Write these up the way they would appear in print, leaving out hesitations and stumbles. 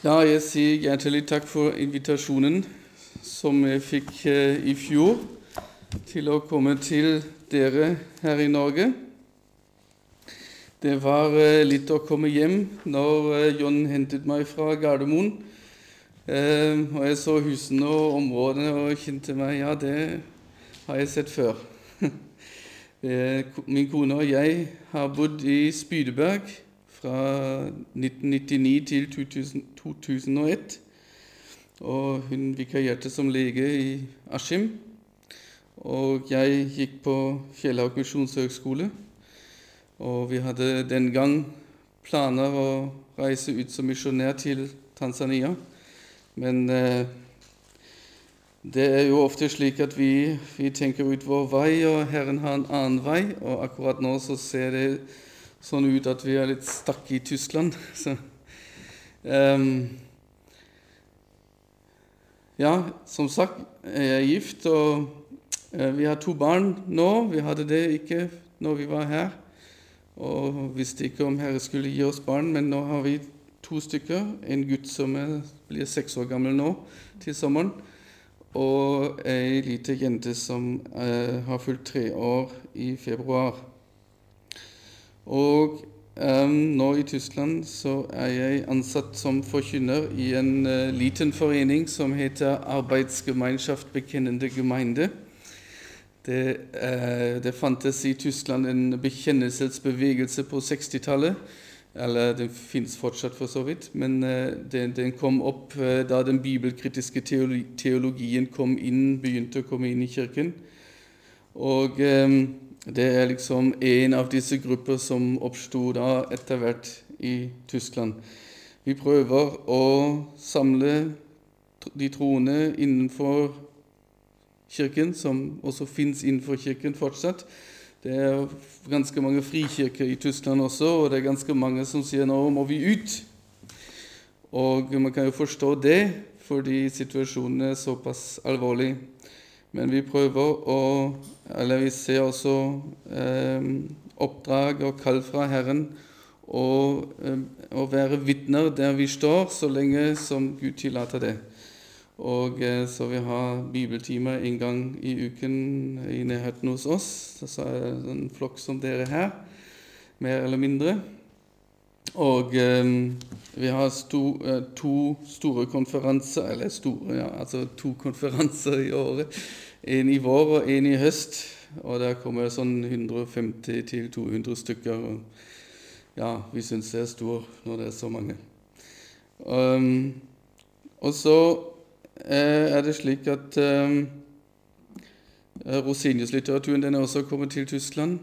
Ja, jeg sier hjertelig takk for invitasjonen som jeg fikk i fjor til å komme til dere her i Norge. Det var litt å komme hjem når John hentet meg fra Gardermoen, og jeg så husene og områdene og kjente meg, ja, det har jeg sett før. Min kone og jeg har bodd i Spydeberg fra 1999 til 2001, og hun vikarierte som lege i Askim, og jeg gikk på Fjellhaug Misjonshøgskole, og vi hadde den gang planer å reise ut som misjonær til Tanzania, men det er jo ofte slik at vi tenker ut vår vei, og Herren har en annen vei, og akkurat nå så ser det sånn ut at vi er litt stakk i Tyskland. Så, ja, som sagt, jeg er gift, og vi har 2 barn nå. Vi hadde det ikke når vi var her, og visste ikke om Herre skulle gi oss barn, men nå har vi 2 stykker. En gutt som blir 6 år gammel nå til sommeren, og en lite jente som har fylt 3 år i februar. Og nå i Tyskland så er jeg ansatt som forkynner i en liten forening som heter Arbeidsgemeinschaft Bekennende Gemeinde. Det fantes i Tyskland en bekjennelsesbevegelse på 60-tallet, eller den finnes fortsatt for så vidt, men den kom opp da den bibelkritiske teologien begynte å komme inn i kirken. Og det er liksom en av disse grupper som oppstod da etter hvert i Tyskland. Vi prøver å samle de troende innenfor kirken, som også finnes innenfor kirken fortsatt. Det er ganske mange frikirker i Tyskland også, og det er ganske mange som sier nå må vi ut. Og man kan jo forstå det, fordi situasjonen er såpass alvorlig. Men vi prøver vi ser også oppdrag og kall fra Herren å være vitner der vi står, så lenge som Gud tillater det. Og så vi har bibeltimer en gang i uken i nærheten hos oss. Så er det en flokk som dere her, mer eller mindre. Og vi har 2 store konferanser, eller store, ja, altså 2 konferanser i året. En i vår og en i høst, og der kommer sånn 150 til 200 stykker. Og ja, vi synes det er stor når det er så mange. Og så er det slik at Rosenius-litteraturen den er også kommet til Tyskland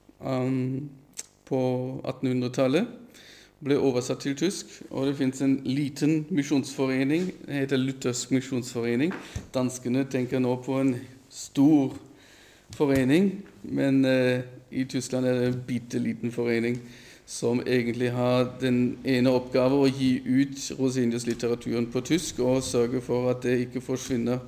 på 1800-tallet. Ble oversatt til tysk, og det finnes en liten misjonsforening, det heter Luthersk misjonsforening. Danskene tenker nå på en stor forening, men i Tyskland er det en bitteliten forening som egentlig har den ene oppgave å gi ut Rosenius-litteraturen på tysk og sørge for at det ikke forsvinner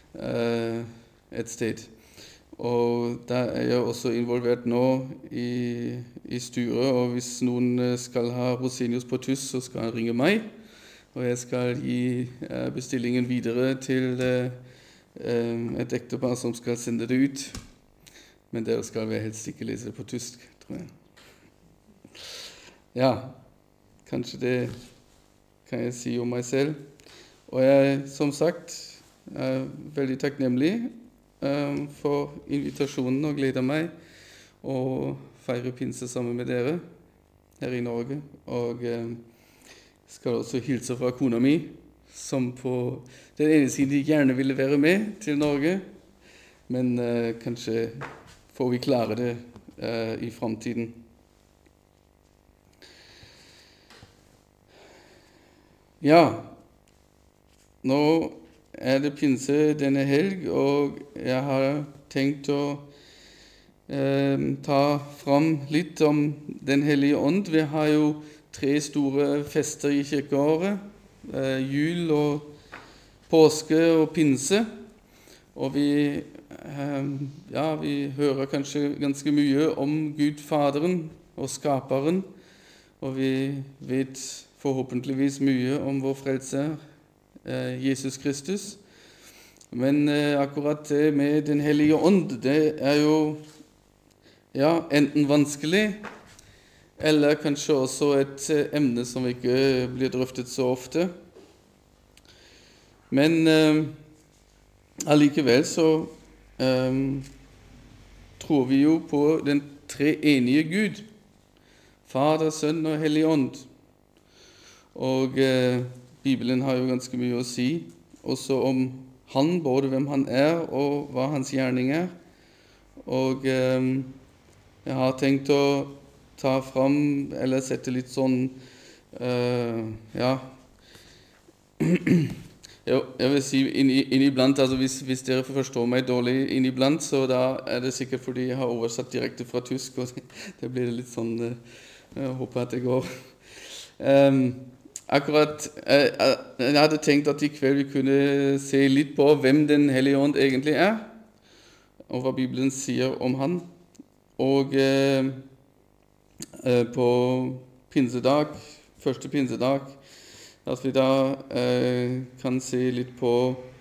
et sted. Og der er jeg også involvert nå i styret, og hvis noen skal ha Rosenius på tysk, så skal han ringe meg, og jeg skal gi bestillingen videre til et ektepar som skal sende det ut. Men dere skal vel helst ikke lese på tysk, tror jeg. Ja, kanskje det kan jeg si om meg selv. Og jeg, som sagt, er veldig takknemlig for invitasjonen og gleder meg å feire pinse sammen med dere her i Norge. Og skal også hilse fra kona mi, som på den ene siden gjerne ville være med til Norge, men kanskje får vi klare det i fremtiden. Ja, nå er det pinse denne helg, og jeg har tenkt å ta fram litt om Den hellige ånd. Vi har jo 3 store fester i kirkeåret, jul og påske og pinse, og vi hører kanskje ganske mye om Gud Faderen og Skaperen, og vi vet forhåpentligvis mye om vår frelser, Jesus Kristus. Men akkurat det med Den hellige ånd, det jo enten vanskelig, eller kanskje også et emne som ikke blir drøftet så ofte. Men allikevel så tror vi jo på den treenige Gud, Fader, Sønn og Hellig Ånd. Og Bibelen har jo ganske mye å si, også om han, både hvem han og hva hans gjerning Og jeg har tenkt å ta fram, eller sette litt sånn, jeg vil si inniblant, altså hvis dere forstår meg dårlig inniblant, så da det sikkert fordi jeg har oversatt direkte fra tysk, og det blir litt sånn, jeg håper at det går. Akkurat, jeg hadde tenkt at i kveld vi kunne se litt på hvem Den hellige ånd egentlig og hva Bibelen sier om han. Og på pinsedag, første pinsedag, at vi da kan se litt på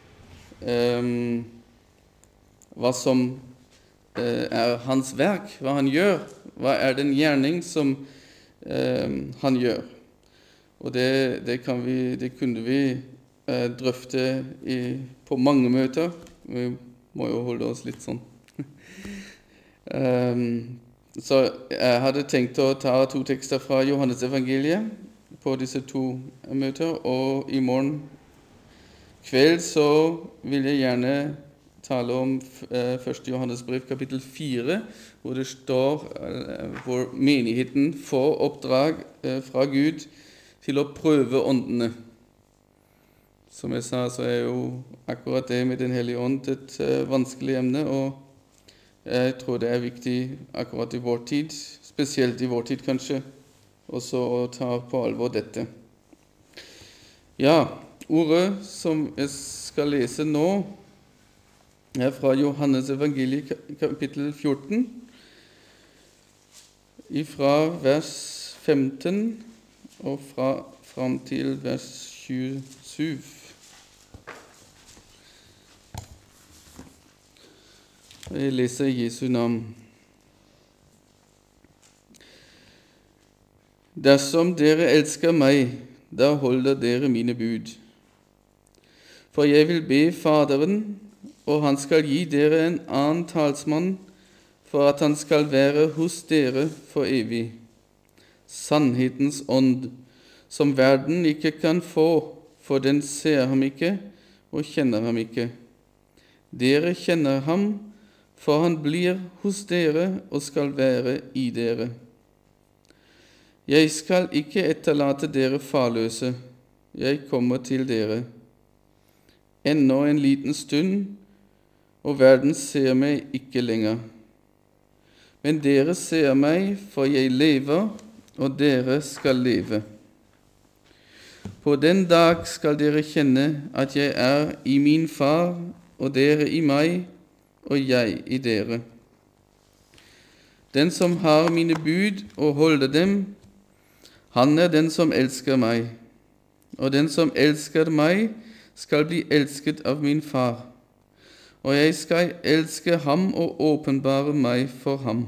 hva som hans verk, hva han gjør, hva den gjerning som han gjør. Og det kunne vi drøfte på mange møter. Vi må jo holde oss litt sånn. Så jeg hadde tenkt å ta 2 tekster fra Johannes evangeliet på disse 2 møter, og i morgen kveld så vil jeg gjerne tale om 1. Johannes brev kapittel 4, hvor det står hvor menigheten får oppdrag fra Gud til å prøve åndene. Som jeg sa, så jo akkurat det med Den hellige ånd et vanskelig emne, og jeg tror det viktig akkurat i vår tid, spesielt i vår tid kanskje, også å ta på alvor dette. Ja, ordet som jeg skal lese nå fra Johannes evangeliet kapittel 14, fra vers 15 og fram til vers 27. Jeg leser Jesu navn. Dersom dere elsker meg, da holder dere mine bud. For jeg vil be Faderen, og han skal gi dere en annen talsmann, for at han skal være hos dere for evig. Sannhetens ånd, som verden ikke kan få, for den ser ham ikke og kjenner ham ikke. Dere kjenner ham, for han blir hos dere og skal være i dere. Jeg skal ikke etterlate dere farløse, jeg kommer til dere. Ennå en liten stund, og verden ser meg ikke lenger. Men dere ser meg, for jeg lever, og dere skal leve. På den dag skal dere kjenne at jeg i min far, og dere i meg, og jeg i dere. Den som har mine bud og holder dem, han den som elsker meg, og den som elsker meg, skal bli elsket av min far, og jeg skal elske ham og åpenbare meg for ham.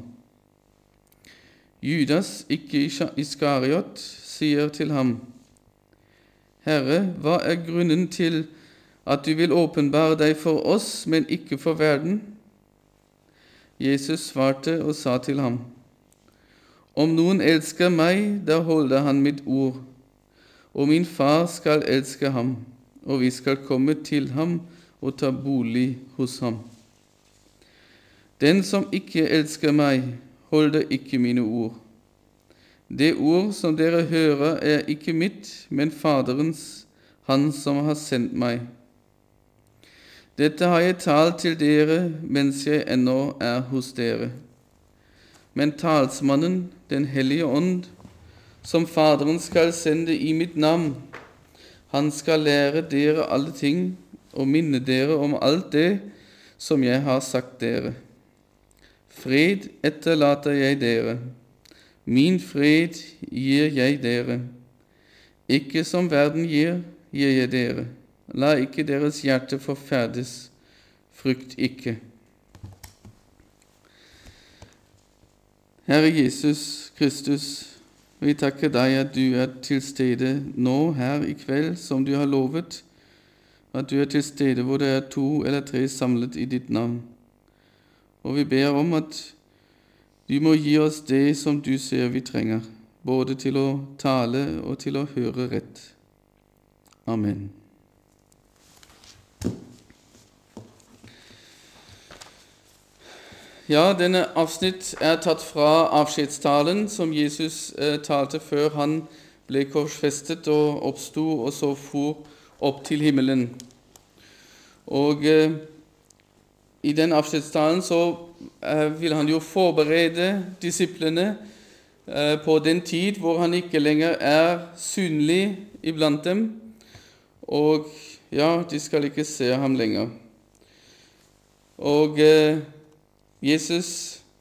Judas, ikke Iskariot, sier til ham, Herre, hva grunnen til at du vil åpenbare deg for oss, men ikke for verden? Jesus svarte og sa til ham, om noen elsker meg, da holder han mitt ord, og min far skal elske ham, og vi skal komme til ham og ta bolig hos ham. Den som ikke elsker meg, holder ikke mine ord. Det ord som dere hører ikke mitt, men Faderens, han som har sendt meg. Dette har jeg talt til dere mens jeg ennå hos dere. Men talsmannen, Den hellige ånd, som Faderen skal sende i mitt navn, han skal lære dere alle ting og minne dere om alt det som jeg har sagt dere. Fred etterlater jeg dere, min fred gir jeg dere. ikke som verden gir jeg dere. La ikke deres hjerte forferdes, frykt ikke. Herre Jesus Kristus, vi takker deg at du er til stede nå her i kveld, som du har lovet, at du er til stede hvor det er 2 eller 3 samlet i ditt navn. Og vi ber om at du må gi oss det som du ser vi trenger, både til å tale og til å høre rett. Amen. Ja, denne avsnitt er tatt fra avskjedstalen som Jesus talte før han ble korsfestet og oppsto og så for opp til himmelen. Og i den avskjedstalen så vil han jo forberede disiplene på den tid hvor han ikke lenger er synlig iblant dem, og ja, de skal ikke se ham lenger. Og Jesus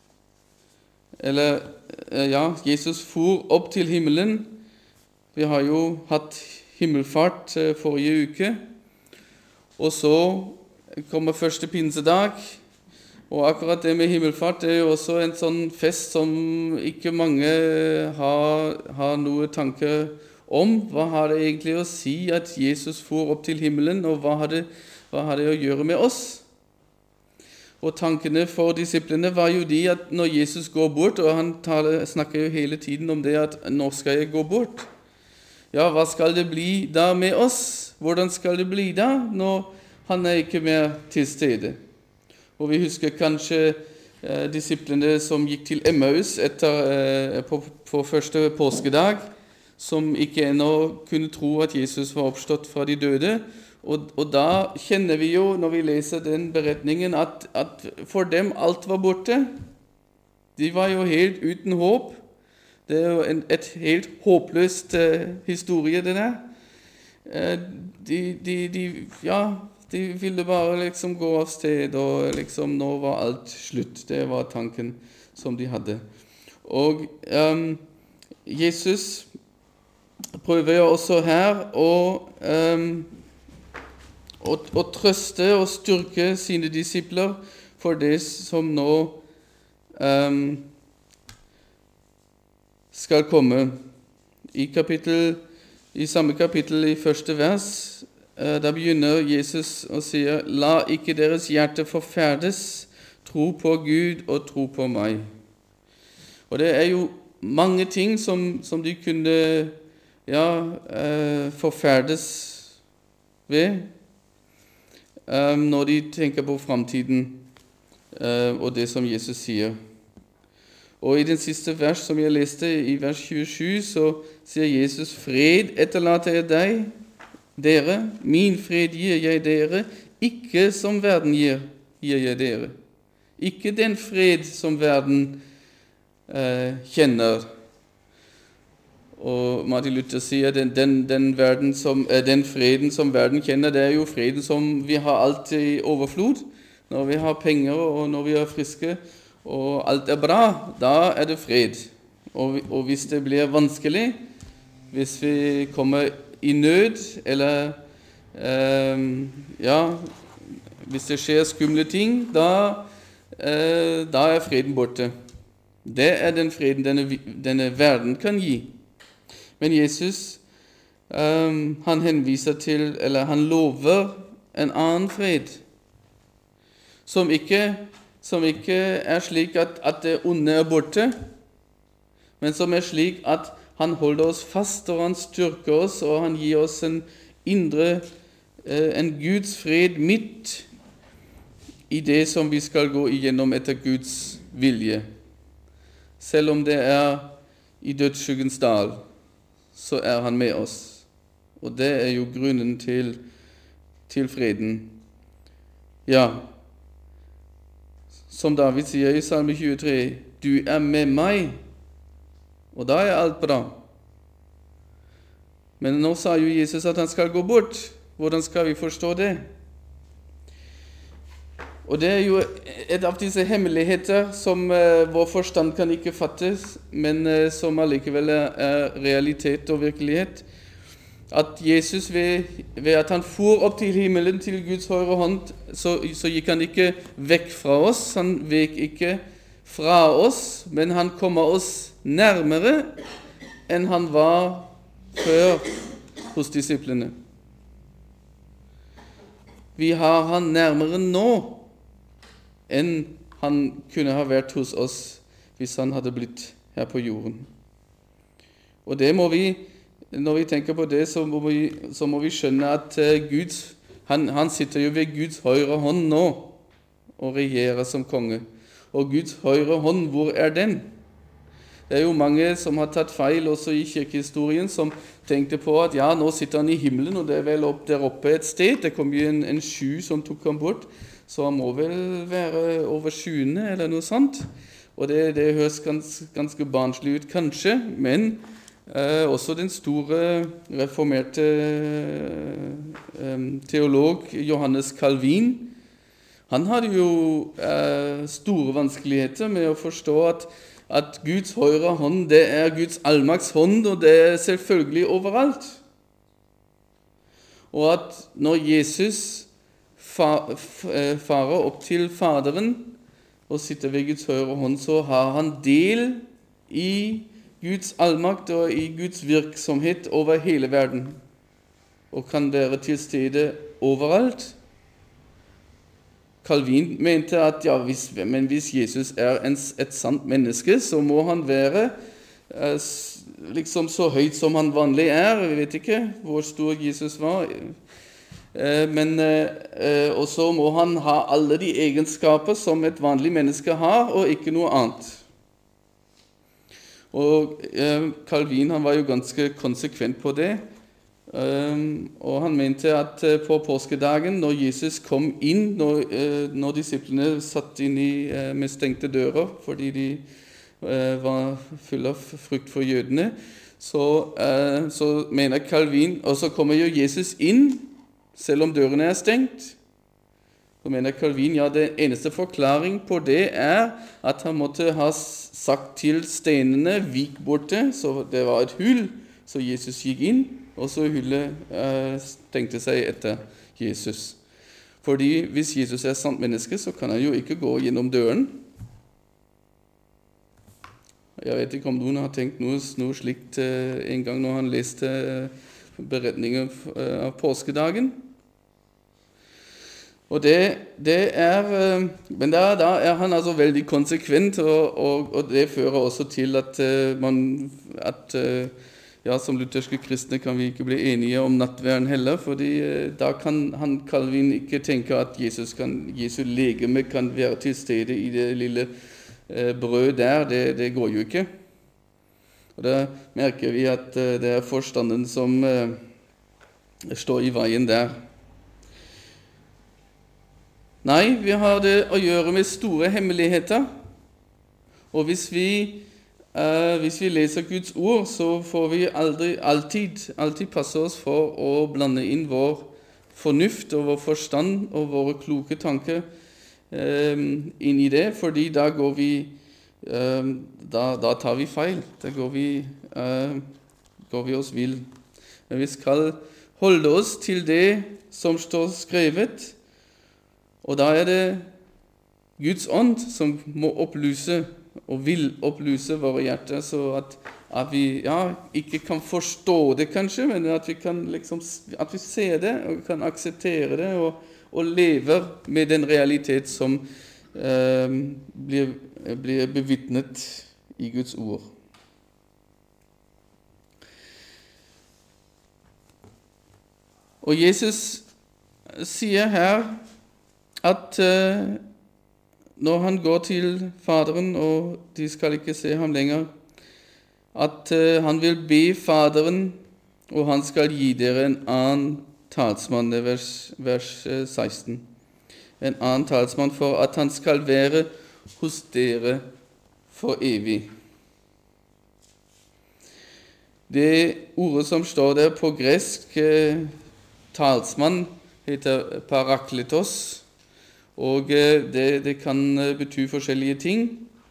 for opp til himmelen. Vi har jo hatt himmelfart forrige uke, og så kommer første pinsedag, og akkurat det med himmelfart er jo også en sånn fest som ikke mange har noe tanke om. Hva har det egentlig å si at Jesus for opp til himmelen, og hva har det å gjøre med oss? Og tankene for disiplene var jo de at når Jesus går bort, og han snakker jo hele tiden om det at nå skal jeg gå bort. Ja, hva skal det bli da med oss? Hvordan skal det bli da når han er ikke mer til stede? Og vi husker kanskje disiplene som gikk til Emmaus på første påskedag, som ikke ennå kunne tro at Jesus var oppstått fra de døde. Og da kjenner vi jo, når vi leser den beretningen, at for dem alt var borte. De var jo helt uten håp. Det er jo et helt håpløst historie, det der. De ville bare liksom gå av sted, og liksom nå var alt slutt. Det var tanken som de hadde. Og Jesus prøver jo også her å trøste og styrke sine disipler for det som nå skal komme. I samme kapittel, i første vers, da begynner Jesus å si: «La ikke deres hjerte forferdes, tro på Gud og tro på meg.» Og det er jo mange ting som de kunne forferdes ved, når de tenker på fremtiden og det som Jesus sier. Og i den siste vers som jeg leste, i vers 27, så sier Jesus: «Fred etterlater jeg dere, min fred gir jeg dere, ikke som verden gir jeg dere.» Ikke den fred som verden kjenner. Og Martin Luther sier den freden som verden kjenner, det er jo freden som vi har alltid i overflod. Når vi har penger, og når vi er friske, og alt er bra, da er det fred. Og hvis det blir vanskelig, hvis vi kommer i nød, eller hvis det skjer skumle ting, da er freden borte. Det er den freden denne verden kan gi. Men Jesus, han henviser til, eller han lover en annen fred, som ikke er slik at det onde er borte, men som er slik at han holder oss fast, og han styrker oss, og han gir oss en Guds fred midt i det som vi skal gå igjennom etter Guds vilje. Selv om det er i dødsskyggens dal, så er han med oss. Og det er jo grunnen til freden. Ja, som David sier i Salme 23, «Du er med meg», og da er alt bra. Men nå sa jo Jesus at han skal gå bort. Hvordan skal vi forstå det? Og det er jo et av disse hemmeligheter som vår forstand kan ikke fattes, men som allikevel er realitet og virkelighet. At Jesus ved at han for opp til himmelen, til Guds høyre hånd, så gikk han ikke vekk fra oss, han vek ikke fra oss, men han kommer oss nærmere enn han var før hos disiplene. Vi har han nærmere nå enn han kunne ha vært hos oss hvis han hadde blitt her på jorden. Og det må vi, når vi tenker på det, så må vi skjønne at han sitter jo ved Guds høyre hånd nå og regjerer som konge. Og Guds høyre hånd, hvor er den? Det er jo mange som har tatt feil også i kirkehistorien, som tenkte på at ja, nå sitter han i himmelen, og det er vel der oppe et sted. Det kom jo en sky som tok ham bort, så han må vel være over skyene eller noe sånt. Og det høres ganske barnslig ut kanskje, men også den store reformerte teolog Johannes Calvin, han hadde jo store vanskeligheter med å forstå at Guds høyre hånd, det er Guds allmakts hånd, og det er selvfølgelig overalt. Og at når Jesus farer opp til Faderen og sitter ved Guds høyre hånd, så har han del i Guds allmakt og i Guds virksomhet over hele verden, og kan være til stede overalt. Calvin mente at ja, hvis Jesus er et sant menneske, så må han være liksom så høyt som han vanlig er. Vi vet ikke hvor stor Jesus var. Og så må han ha alle de egenskaper som et vanlig menneske har, og ikke noe annet. Og Calvin, han var jo ganske konsekvent på det. Og han mente at på påskedagen, når Jesus kom inn, når disiplene satt inn med stengte dører fordi de var fulle av frykt for jødene, så mener Calvin, og så kommer jo Jesus inn selv om dørene er stengt. Så mener Calvin, ja, det eneste forklaring på det er at han måtte ha sagt til stenene vik borte, så det var et hull, så Jesus gikk inn, og så hullet stengte seg etter Jesus. Fordi hvis Jesus er sant menneske, så kan han jo ikke gå gjennom døren. Jeg vet ikke om noen har tenkt noe slikt en gang når han leste beretningen av påskedagen. Og men da er han altså veldig konsekvent, og det fører også til at ja, som lutherske kristne kan vi ikke bli enige om nattverden heller, fordi da kan Calvin ikke tenke at Jesu legeme kan være til stede i det lille brød der. Det går jo ikke. Og da merker vi at det er forstanden som står i veien der. Nei, vi har det å gjøre med store hemmeligheter, og hvis vi leser Guds ord, så får vi alltid passe oss for å blande inn vår fornuft og vår forstand og våre kloke tanker inn i det, fordi da går vi da tar vi feil. Da går vi oss vill. Men vi skal holde oss til det som står skrevet, og da er det Guds ånd som må opplyse og vil opplyse våre hjerter, så at vi ikke kan forstå det kanskje, men at vi kan at vi ser det og kan akseptere det og lever med den realitet som blir bevitnet i Guds ord. Og Jesus sier her at når han går til Faderen, og de skal ikke se ham lenger, at han vil be Faderen, og han skal gi dere en annen talsmann, det er vers 16. En annen talsmann for at han skal være hos dere for evig. Det ordet som står der på gresk, talsmann, heter parakletos, Og det kan bety forskjellige ting.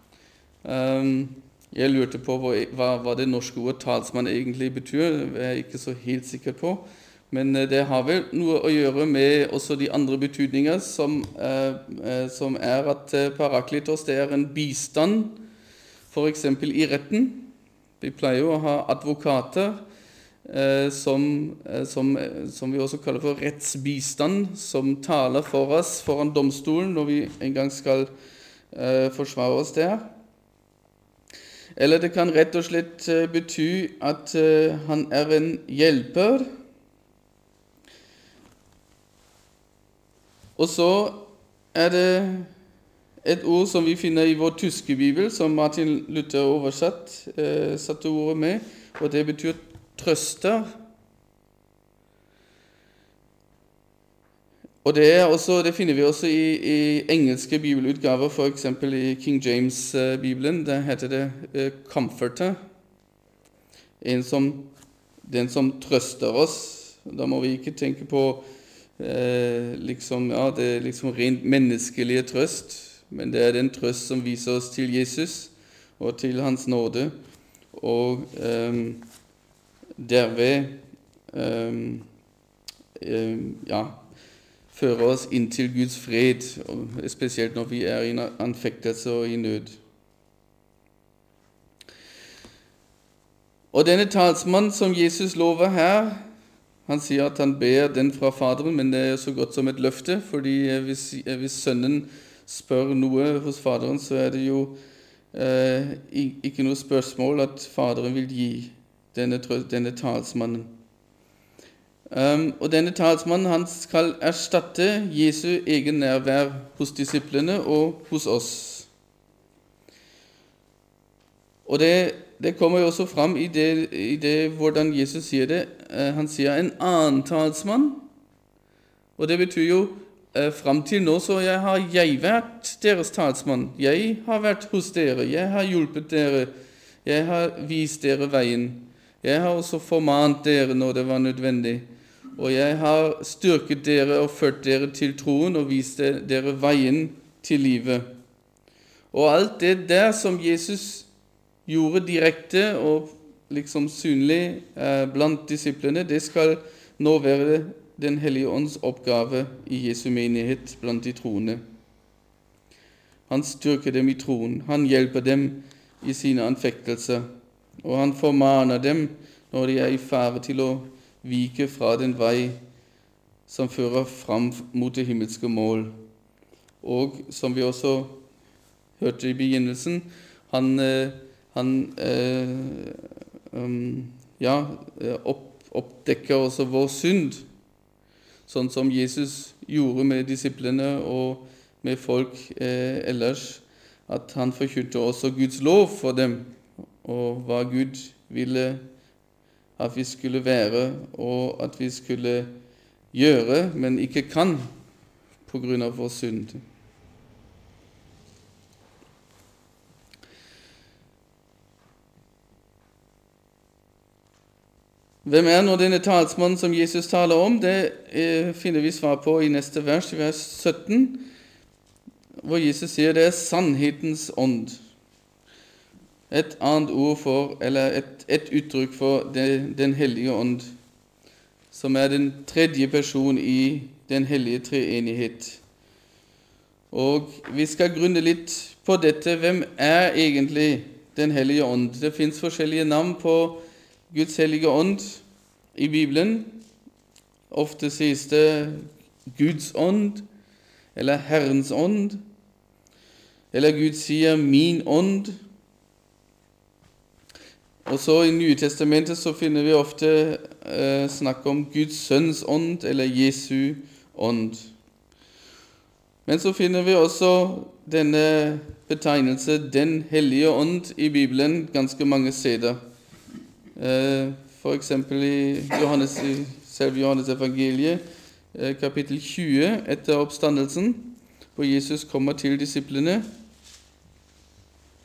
Jeg lurte på hva det norske ordet talsmann egentlig betyr. Det er jeg ikke så helt sikker på. Men det har vel noe å gjøre med også de andre betydninger, som er at parakletos det er en bistand, for eksempel i retten. Vi pleier jo å ha advokater, som vi også kaller for rettsbistand, som taler for oss foran domstolen når vi en gang skal forsvare oss der. Eller det kan rett og slett bety at han er en hjelper. Og så er det et ord som vi finner i vår tyske bibel, som Martin Luther satte ordet med, og det betyr trøster. Og det finner vi også i engelske bibelutgaver, for eksempel i King James-bibelen. Der heter det comforter, den som trøster oss. Da må vi ikke tenke på det rent menneskelige trøst, men det er den trøst som viser oss til Jesus og til hans nåde, og derved fører oss inn til Guds fred, spesielt når vi er i anfektelse og i nød. Og denne talsmann som Jesus lover her, han sier at han ber den fra Faderen, men det er så godt som et løfte, fordi hvis sønnen spør noe hos Faderen, så er det jo ikke noe spørsmål at Faderen vil gi denne talsmannen. Og denne talsmannen han skal erstatte Jesu egen nærvær hos disiplene og hos oss. Og det kommer jo også fram i det hvordan Jesus sier det. Han sier en annen talsmann, og det betyr jo frem til nå så har jeg vært deres talsmann. Jeg har vært hos dere, jeg har hjulpet dere, jeg har vist dere veien. Jeg har også formant dere når det var nødvendig, og jeg har styrket dere og ført dere til troen og vist dere veien til livet. Og alt det der som Jesus gjorde direkte og liksom synlig blant disiplene, det skal nå være Den hellige ånds oppgave i Jesu menighet blant de troende. Han styrker dem i troen, han hjelper dem i sine anfektelser, og han formaner dem når de er i fare til å vike fra den vei som fører fram mot det himmelske mål. Og som vi også hørte i begynnelsen, han oppdekker også vår synd, sånn som Jesus gjorde med disiplene og med folk ellers, at han forkynte også Guds lov for dem, og hva Gud ville at vi skulle være, og at vi skulle gjøre, men ikke kan på grunn av vår synd. Hvem er nå denne talsmannen som Jesus taler om? Det finner vi svar på i neste vers, i vers 17, hvor Jesus sier det er sannhetens ånd. Et annet ord for, eller et uttrykk for den hellige ånd, som er den tredje person i den hellige treenighet. Og vi skal grunne litt på dette. Hvem er egentlig den hellige ånd? Det finnes forskjellige navn på Guds hellige ånd i Bibelen. Ofte sies det Guds ånd, eller Herrens ånd, eller Gud sier min ånd. Og så i Nye Testamentet så finner vi ofte snakk om Guds sønns ånd, eller Jesu ånd. Men så finner vi også denne betegnelse Den hellige ånd i Bibelen ganske mange steder. For eksempel i selve Johannes evangeliet, kapittel 20 etter oppstandelsen, hvor Jesus kommer til disiplene.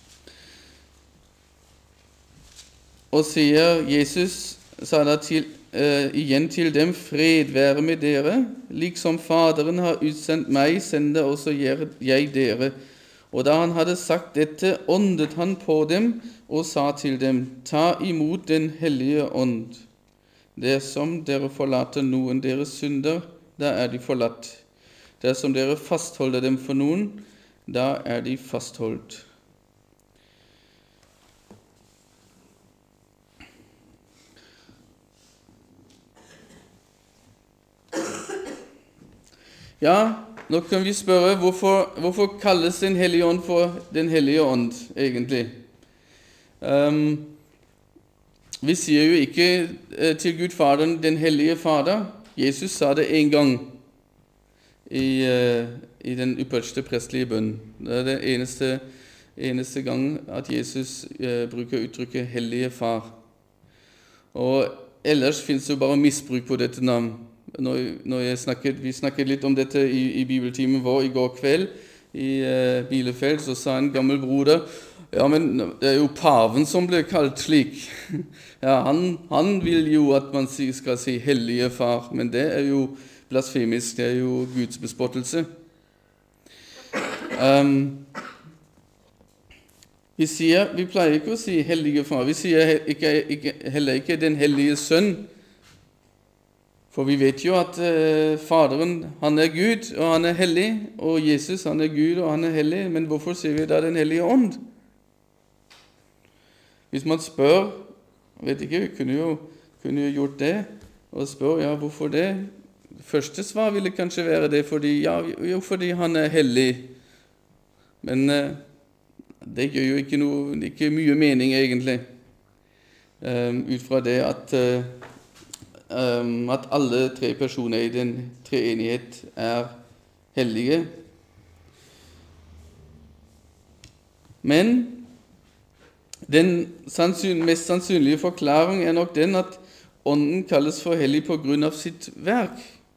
Og sier Jesus, sa da til igjen til dem, fred være med dere. Liksom Faderen har utsendt meg, sender også jeg dere. Og da han hadde sagt dette, åndet han på dem og sa til dem, ta imot den hellige ånd. Dersom dere forlater noen deres synder, da er de forlatt. Dersom dere fastholder dem for noen, da er de fastholdt. Ja, nå kan vi spørre, hvorfor kalles Den hellige ånd for Den hellige ånd, egentlig? Vi sier jo ikke til Gud Faderen Den hellige Fader. Jesus sa det en gang i den ypperste prestelige bønn. Det er det eneste gang at Jesus bruker uttrykket Hellige Far. Og ellers finnes det jo bare misbruk på dette navn. Vi snakket litt om dette i bibeltimen vår i går kveld i Bielefeld, så sa en gammel broder, ja, men det er jo paven som ble kalt slik. Ja, han vil jo at man skal si Hellige Far, men det er jo blasfemisk, det er jo Guds bespottelse. Vi pleier ikke å si Hellige Far, vi sier heller ikke Den hellige Sønn, for vi vet jo at Faderen, han er Gud, og han er hellig, og Jesus, han er Gud, og han er hellig, men hvorfor sier vi da Den hellige ånd? Hvis man spør, vet ikke, vi kunne jo gjort det, og spør, ja, hvorfor det? Første svar ville kanskje være det, fordi han er hellig. Men det gjør jo ikke mye mening egentlig, ut fra det at alle tre personer i den treenighet er hellige. Men den mest sannsynlige forklaring er nok den at Ånden kalles for hellig på grunn av sitt verk.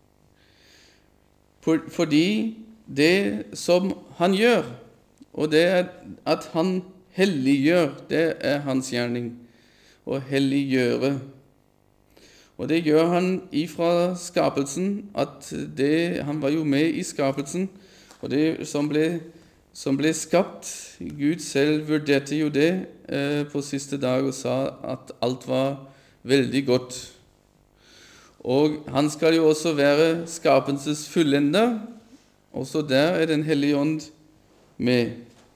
Fordi det som han gjør, og det er at han helliggjør, det er hans gjerning, å helliggjøre. Og det gjør han ifra skapelsen, at han var jo med i skapelsen, og det som ble skapt, Gud selv vurderte jo det på siste dag og sa at alt var veldig godt. Og han skal jo også være skapelsens fullender, også der er Den hellige ånd med.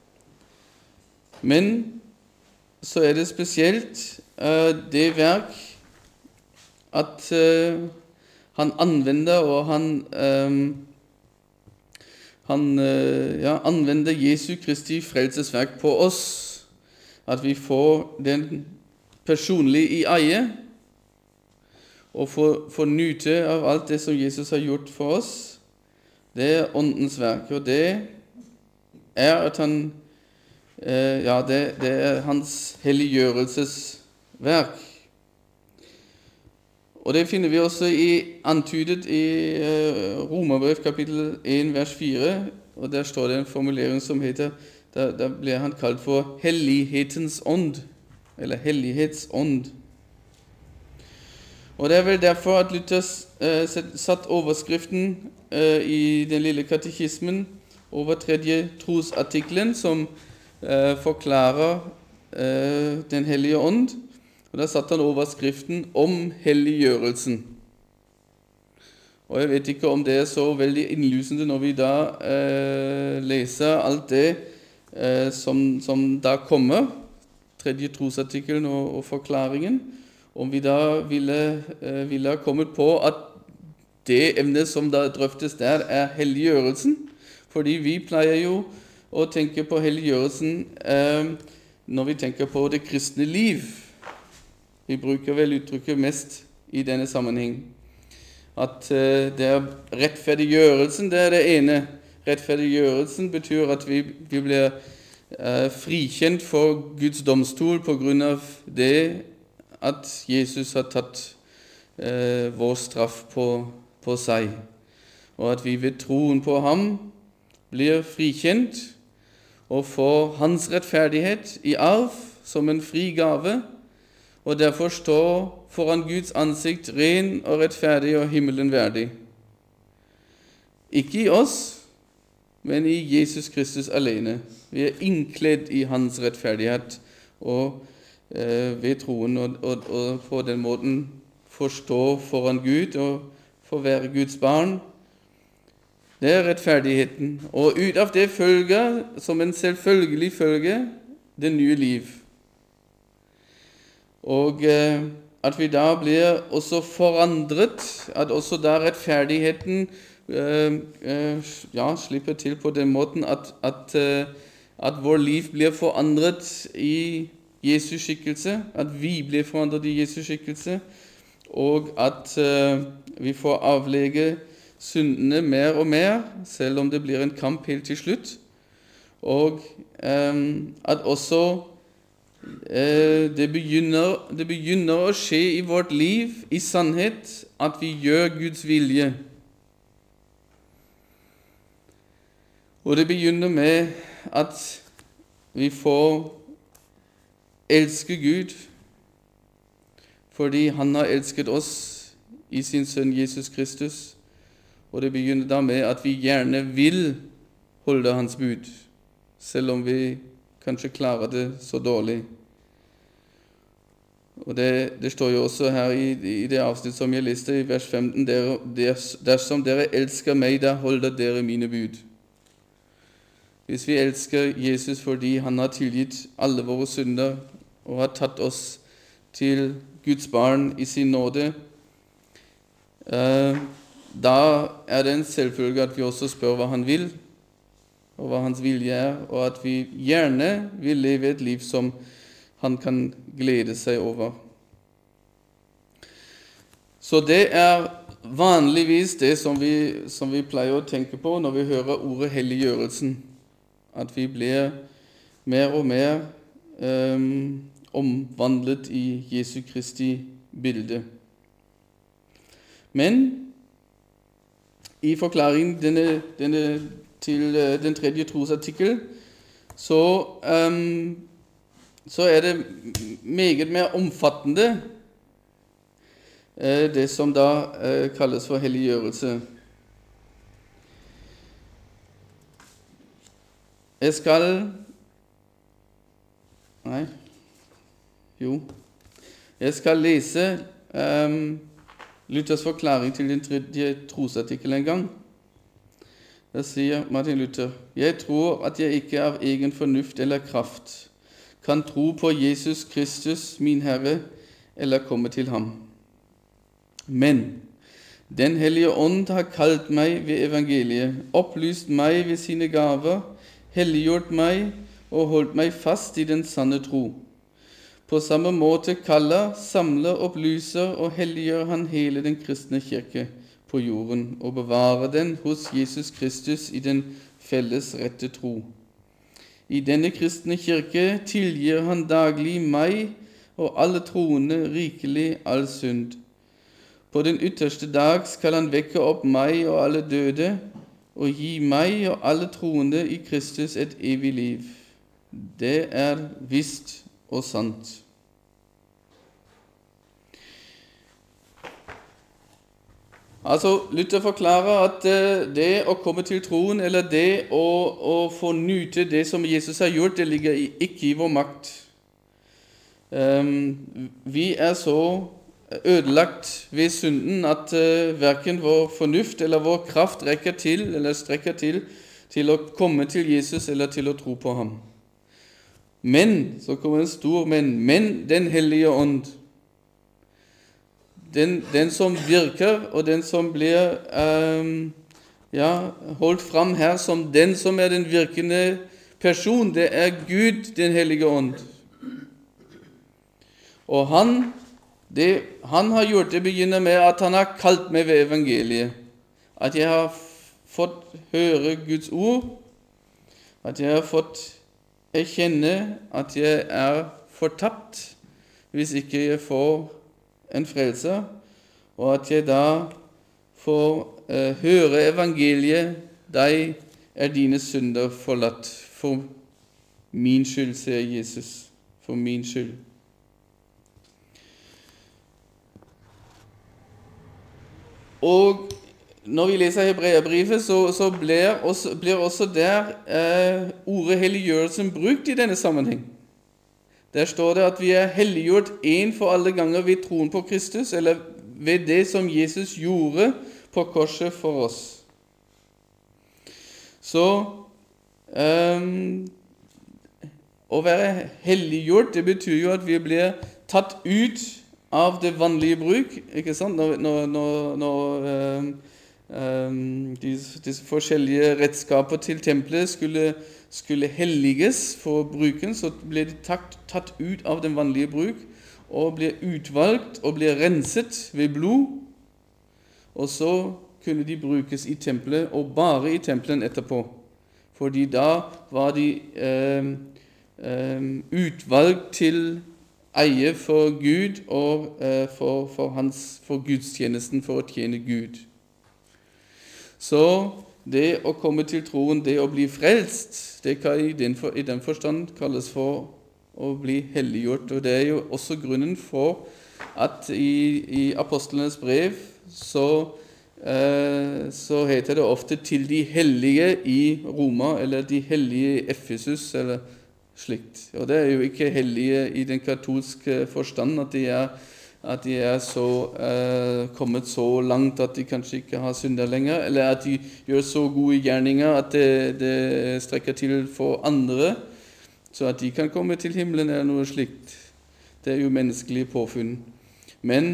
Men så er det spesielt det verk at han anvender, og han anvender Jesu Kristi frelsesverk på oss, at vi får den personlig i eie, og får nyte av alt det som Jesus har gjort for oss. Det er åndens verk, og det er at han, det er hans helliggjørelsesverk. Og det finner vi også antydet i Romerbrev kapittel 1, vers 4, og der står det en formulering som heter, der ble han kalt for hellighetens ånd, eller hellighetsånd. Og det er vel derfor at Luther satt overskriften i den lille katekismen over tredje trosartiklen, som forklarer Den hellige ånd. Og der satt han overskriften om helliggjørelsen. Og jeg vet ikke om det er så veldig innlysende når vi da leser alt det som da kommer, tredje trosartikkelen og forklaringen, om vi da ville ha kommet på at det emnet som da drøftes der er helliggjørelsen, fordi vi pleier jo å tenke på helliggjørelsen når vi tenker på det kristne liv. Vi bruker vel uttrykket mest i denne sammenheng. At det er rettferdiggjørelsen, det er det ene. Rettferdiggjørelsen betyr at vi blir frikjent for Guds domstol på grunn av det at Jesus har tatt vår straff på seg, og at vi ved troen på ham blir frikjent og får hans rettferdighet i arv som en fri gave, og derfor stå foran Guds ansikt ren og rettferdig og himmelen verdig. Ikke i oss, men i Jesus Kristus alene. Vi er innkledd i hans rettferdighet og ved troen, og på den måten forstå foran Gud og få være Guds barn. Det er rettferdigheten, og ut av det følger, som en selvfølgelig følge, det nye liv. Og at vi da blir også forandret, at også da rettferdigheten slipper til på den måten at vår liv blir forandret i Jesu skikkelse, at vi blir forandret i Jesu skikkelse, og at vi får avlegge syndene mer og mer, selv om det blir en kamp helt til slutt, og at også det begynner å skje i vårt liv i sannhet at vi gjør Guds vilje. Og det begynner med at vi får elske Gud, fordi han har elsket oss i sin sønn Jesus Kristus. Og det begynner da med at vi gjerne vil holde hans bud, selv om vi kanskje klarer det så dårlig. Og det står jo også her i det avsnitt som jeg leste i vers 15, dersom dere elsker meg, da holder dere mine bud. Hvis vi elsker Jesus fordi han har tilgitt alle våre synder og har tatt oss til Guds barn i sin nåde, da er det en selvfølge at vi også spør hva han vil, og hva hans vilje er, og at vi gjerne vil leve et liv som han kan glede seg over. Så det er vanligvis det som vi pleier å tenke på når vi hører ordet helliggjørelsen, at vi blir mer og mer omvandlet i Jesu Kristi bilde. Men i forklaringen til den tredje trosartikkel så er det meget mer omfattende, det som da kalles for helliggjørelse. Jeg skal lese Luthers forklaring til den tredje trosartikkel en gang. Da sier Martin Luther: Jeg tror at jeg ikke av egen fornuft eller kraft kan tro på Jesus Kristus, min Herre, eller komme til ham. Men Den hellige ånd har kalt meg ved evangeliet, opplyst meg ved sine gaver, helliggjort meg og holdt meg fast i den sanne tro. På samme måte kaller, samler, opplyser og helliggjør han hele den kristne kirke på jorden og bevarer den hos Jesus Kristus i den felles rette tro. I denne kristne kirke tilgir han daglig meg og alle troende rikelig all synd. På den ytterste dag skal han vekke opp meg og alle døde og gi meg og alle troende i Kristus et evig liv. Det er visst og sant. Altså, Luther forklarer at det å komme til troen, eller det å få nyte det som Jesus har gjort, det ligger ikke i vår makt. Vi er så ødelagt ved synden at hverken vår fornuft eller vår kraft rekker til, eller strekker til å komme til Jesus eller til å tro på ham. Men, så kommer en stor men Den hellige ånd, den som virker, og den som blir holdt fram her som den som er den virkende person, det er Gud, den hellige ånd. Og han har gjort det, begynner med at han har kalt meg ved evangeliet, at jeg har fått høre Guds ord, at jeg har fått erkjenne at jeg er fortapt hvis ikke jeg får en frelser, og at jeg da får høre evangeliet: deg er dine synder forlatt for min skyld, sier Jesus, for min skyld. Og når vi leser Hebreerbrevet, så blir også der ordet helliggjørelsen brukt i denne sammenheng. Der står det at vi er helliggjort en for alle ganger ved troen på Kristus, eller ved det som Jesus gjorde på korset for oss. Så å være helliggjort, det betyr jo at vi blir tatt ut av det vanlige bruk, ikke sant? Når disse forskjellige redskaper til tempelet skulle helliges for bruken, så ble de tatt ut av den vanlige bruk, og ble utvalgt og ble renset ved blod, og så kunne de brukes i tempelet, og bare i tempelen etterpå. Fordi da var de utvalgt til eie for Gud og for gudstjenesten, for å tjene Gud. Så det å komme til troen, det å bli frelst, det kan i den forstand kalles for å bli helliggjort. Og det er jo også grunnen for at i apostlenes brev så heter det ofte til de hellige i Roma, eller de hellige i Efesus, eller slikt. Og det er jo ikke hellige i den katolske forstand, at de er kommet så langt at de kanskje ikke har synder lenger, eller at de gjør så gode gjerninger at det strekker til for andre, så at de kan komme til himmelen eller noe slikt. Det er jo menneskelig påfunn. Men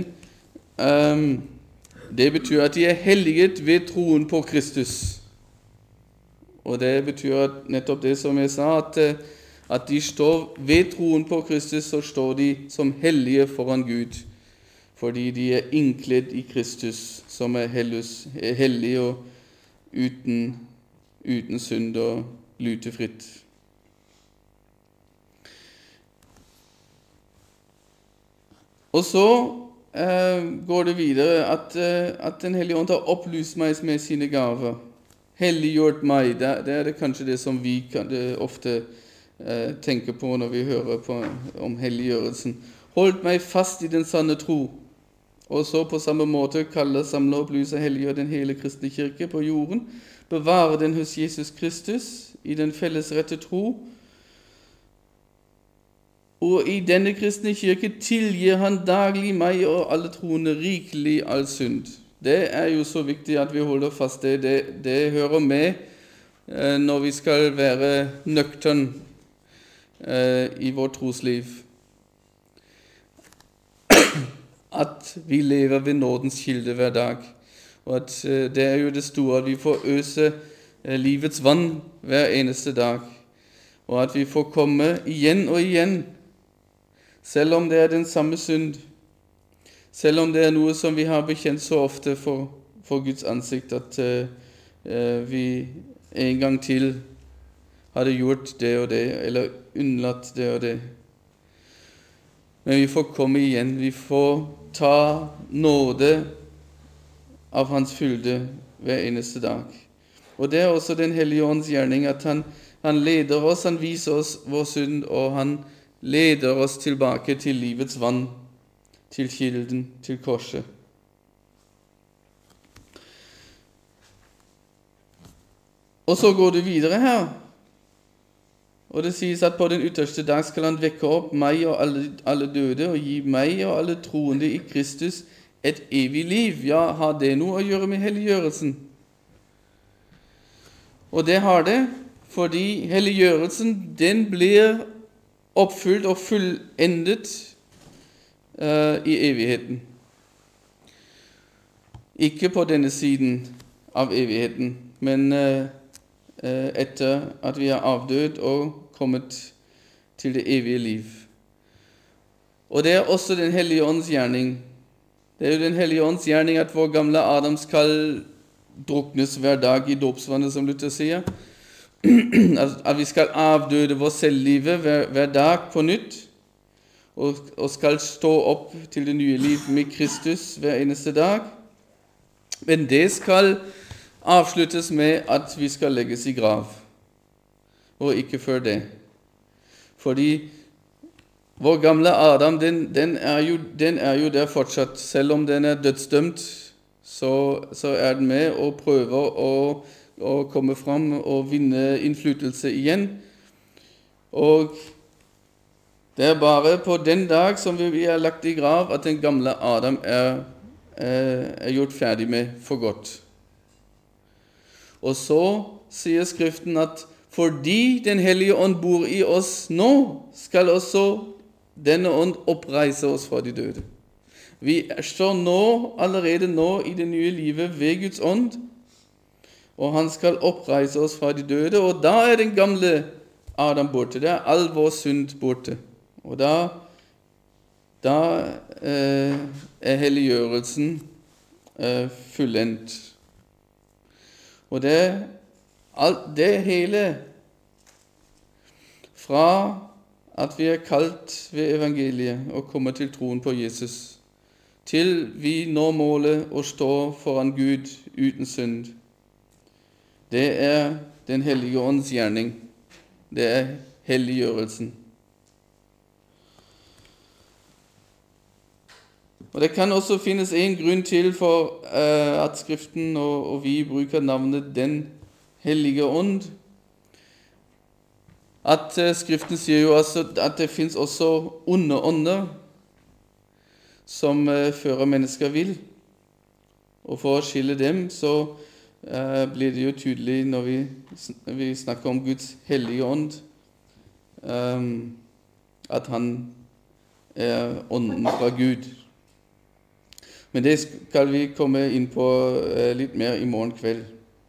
det betyr at de er helliget ved troen på Kristus. Og det betyr at nettopp det som jeg sa, at de står ved troen på Kristus, så står de som hellige foran Gud, fordi de er innkledd i Kristus, som er hellig og uten synd og lutefritt. Og så går det videre at Den hellige ånd har opplyst meg med sine gaver. Helliggjort meg, det er det kanskje det som vi ofte tenker på når vi hører om helliggjørelsen. Holdt meg fast i den sanne tro, og så på samme måte kaller, samler, opplyser, helliggjør den hele kristne kirke på jorden, bevare den hos Jesus Kristus i den felles rette tro, og i denne kristne kirke tilgir han daglig meg og alle troende rikelig all synd. Det er jo så viktig at vi holder fast det hører med når vi skal være nøktern i vårt trosliv. At vi lever ved nådens kilde hver dag, og at det er jo det store at vi får øse livets vann hver eneste dag, og at vi får komme igjen og igjen, selv om det er den samme synd, selv om det er noe som vi har bekjent så ofte for Guds ansikt, at vi en gang til hadde gjort det og det, eller unnlatt det og det. Men vi får komme igjen, vi får ta nåde av hans fylde hver eneste dag. Og det er også Den hellige ånds gjerning, at han leder oss, han viser oss vår synd, og han leder oss tilbake til livets vann, til kilden, til korset. Og så går det videre her, og det sies at på den ytterste dag skal han vekke opp meg og alle døde, og gi meg og alle troende i Kristus et evig liv. Ja, har det noe å gjøre med helliggjørelsen? Og det har det, fordi helliggjørelsen, den blir oppfylt og fullendet i evigheten. Ikke på denne siden av evigheten, men etter at vi er avdød og kommet til det evige liv. Og det er også Den hellige ånds gjerning. Det er jo Den hellige ånds gjerning at vår gamle Adam skal druknes hver dag i dåpsvannet, som Luther sier. At vi skal avdøde vår selvlivet hver dag på nytt, og skal stå opp til det nye liv med Kristus hver eneste dag. Men det skal avsluttes med at vi skal legges i grav, og ikke før det. Fordi vår gamle Adam, den er jo der fortsatt, selv om den er dødsdømt, så den med og prøver å komme fram og vinne innflytelse igjen. Og det bare på den dag som vi er lagt i grav, at den gamle Adam er gjort ferdig med for godt. Og så sier Skriften at fordi Den hellige ånd bor i oss nå, skal også denne ånd oppreise oss fra de døde. Vi står allerede nå i det nye livet ved Guds ånd, og han skal oppreise oss fra de døde, og da er den gamle Adam borte, det er all vår synd borte. Og da er helliggjørelsen fullendt. Og det hele fra at vi er kalt ved evangeliet og kommer til troen på Jesus, til vi når målet å stå foran Gud uten synd. Det er Den hellige ånds gjerning. Det er helliggjørelsen. Og det kan også finnes en grunn til for at Skriften og vi bruker navnet Den hellige ånd. At Skriften sier jo altså at det finnes også onde ånder som fører mennesker vill. Og for å skille dem så blir det jo tydelig når vi snakker om Guds hellige ånd, at han er ånden fra Gud. Men det skal vi komme inn på litt mer i morgen kveld.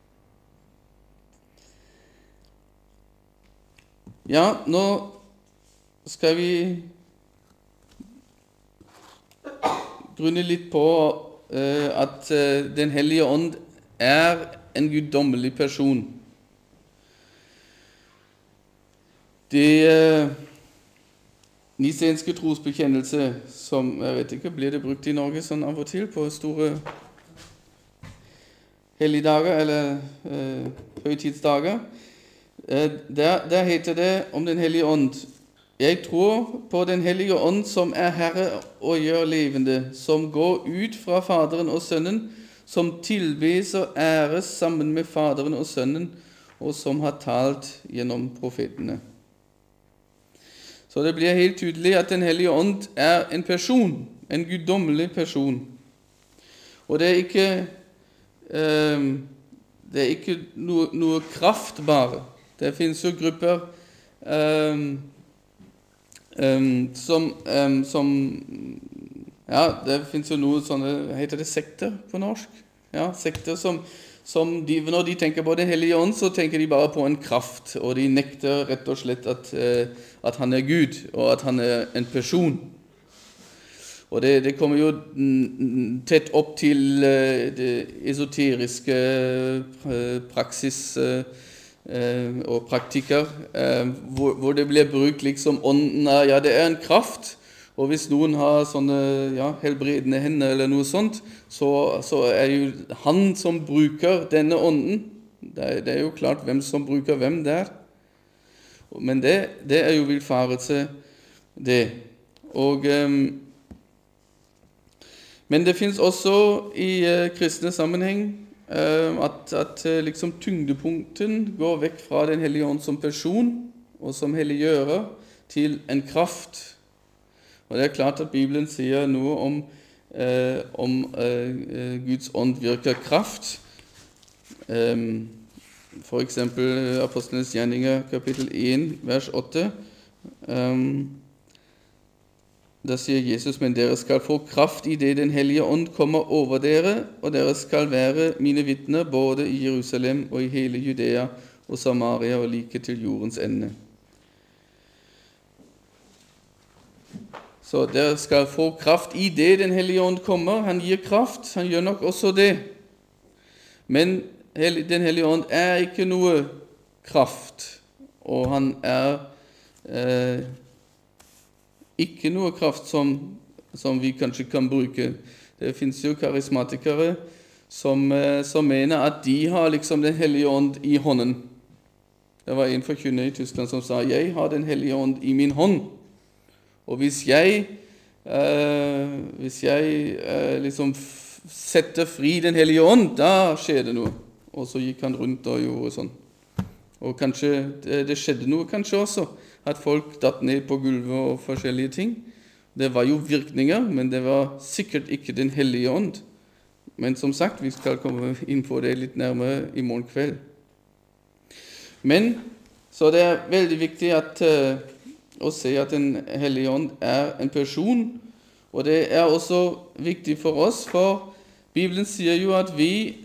Ja, nå skal vi grunne litt på at Den hellige ånd er en guddommelig person. Det nisenske trosbekjennelse, som jeg vet ikke, blir det brukt i Norge sånn av og til på store helligdager eller høytidsdager. Der heter det om Den hellige ånd: Jeg tror på Den hellige ånd, som er Herre og gjør levende, som går ut fra Faderen og Sønnen, som tilbes og æres sammen med Faderen og Sønnen, og som har talt gjennom profetene. Så det blir helt tydelig at Den hellige ånd er en person, en guddommelig person. Og det er ikke noe kraft bare. Det finnes jo grupper det finnes jo noe sånne, heter det sekter på norsk? Ja, sekter som når de tenker på Den hellige ånd, så tenker de bare på en kraft, og de nekter rett og slett at han er Gud, og at han er en person. Og det kommer jo tett opp til det esoteriske praksis og praktikker, hvor det blir brukt liksom ånden det er en kraft, og hvis noen har sånne helbredende hender eller noe sånt, så er jo han som bruker denne ånden. Det er jo klart hvem som bruker hvem der. Men det er jo villfarelse, det. Men det finnes også i kristne sammenheng at liksom tyngdepunkten går vekk fra Den hellige ånd som person og som helliggjører til en kraft. Og det er klart at Bibelen sier noe om Guds ånd virker kraft. For eksempel Apostlenes gjerninger, kapittel 1, vers 8. Da sier Jesus: Men dere skal få kraft i det Den hellige ånd kommer over dere, og dere skal være mine vitner både i Jerusalem og i hele Judea og Samaria og like til jordens ende. Så dere skal få kraft i det Den hellige ånd kommer. Han gir kraft, han gjør nok også det. Men Den hellige ånd er ikke noe kraft, og han er ikke noe kraft som vi kanskje kan bruke. Det finnes jo karismatikere som mener at de har liksom Den hellige ånd i hånden. Det var en forkynner i Tyskland som sa: Jeg har Den hellige ånd i min hånd. Og hvis jeg liksom setter fri Den hellige ånd, da skjer det noe. Og så gikk han rundt og gjorde sånn. Og kanskje det skjedde noe kanskje også, at folk datt ned på gulvet og forskjellige ting. Det var jo virkninger, men det var sikkert ikke Den hellige ånd. Men som sagt, vi skal komme inn på det litt nærmere i morgen kveld. Men så det er veldig viktig å se at Den hellige ånd er en person, og det er også viktig for oss, for Bibelen sier jo at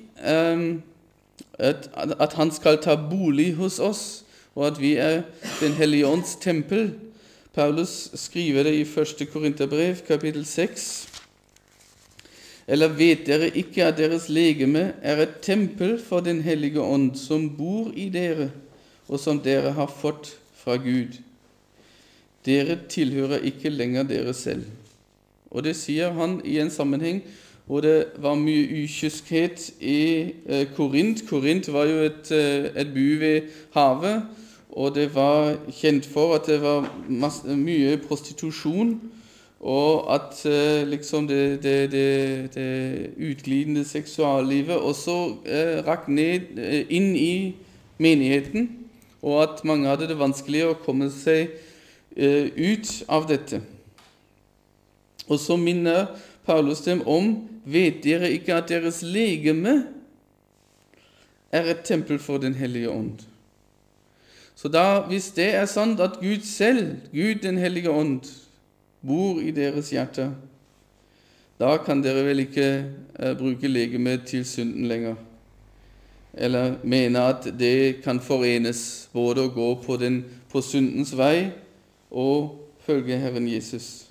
at han skal ta bolig hos oss, og at vi er Den hellige ånds tempel. Paulus skriver det i 1. Korinterbrev, kapittel 6. Eller vet dere ikke at deres legeme er et tempel for Den hellige ånd, som bor i dere, og som dere har fått fra Gud? Dere tilhører ikke lenger dere selv. Og det sier han i en sammenheng hvor det var mye ukyskhet i Korint. Korint var jo et by ved havet, og det var kjent for at det var mye prostitusjon, og at liksom det utglidende seksuallivet også rakk ned inn i menigheten, og at mange hadde det vanskelig å komme seg ut av dette. Og så minner Paulus dem om: vet dere ikke at deres legeme er et tempel for Den hellige ånd? Så da, hvis det er sant at Gud selv, Gud Den hellige ånd, bor i deres hjerte, da kan dere vel ikke bruke legemet til synden lenger, eller mene at det kan forenes både å gå på syndens vei og følge Herren Jesus.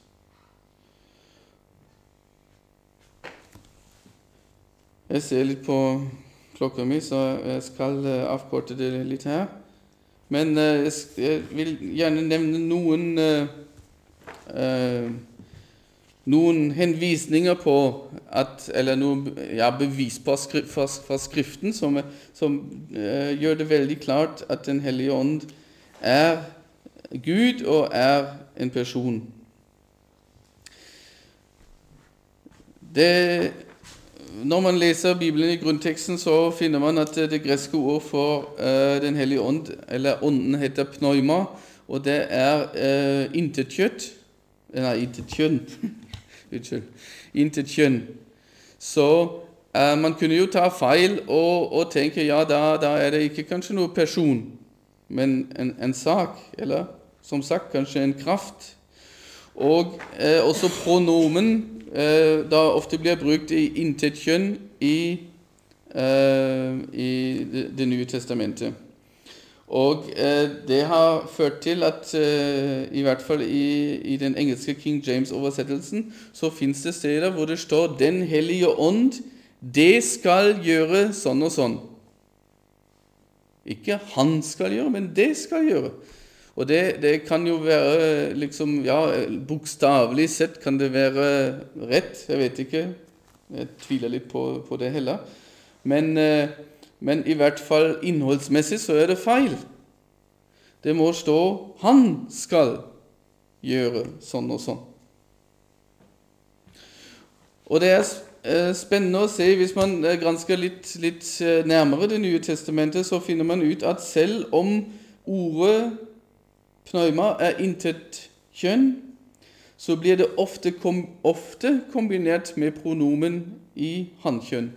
Jeg ser litt på klokka mi, så jeg skal avkorte det litt her. Men jeg vil gjerne nevne noen henvisninger på eller noen bevis på fra Skriften som gjør det veldig klart at Den hellige ånd er Gud og er en person. Når man leser Bibelen i grunnteksten, så finner man at det greske ord for Den hellige ånd, eller ånden, heter pneuma, og det er intet kjøtt. Nei, intet kjønn. Intet kjønn. Så man kunne jo ta feil og tenke, ja, da er det ikke kanskje noe person, men en sak, eller som sagt kanskje en kraft. Og også pronomen da ofte blir brukt i intet kjønn i Det nye testamentet. Og det har ført til at i hvert fall i den engelske King James-oversettelsen så finnes det steder hvor det står Den hellige ånd, det skal gjøre sånn og sånn. Ikke han skal gjøre, men det skal gjøre. Og det kan jo være liksom, bokstavelig sett kan det være rett, jeg vet ikke, jeg tviler litt på det heller, men i hvert fall innholdsmessig så er det feil. Det må stå han skal gjøre sånn og sånn. Og det er spennende å se, hvis man gransker litt nærmere Det nye testamentet, så finner man ut at selv om ordet pneuma er intet kjønn, så blir det ofte kombinert med pronomen i hankjønn.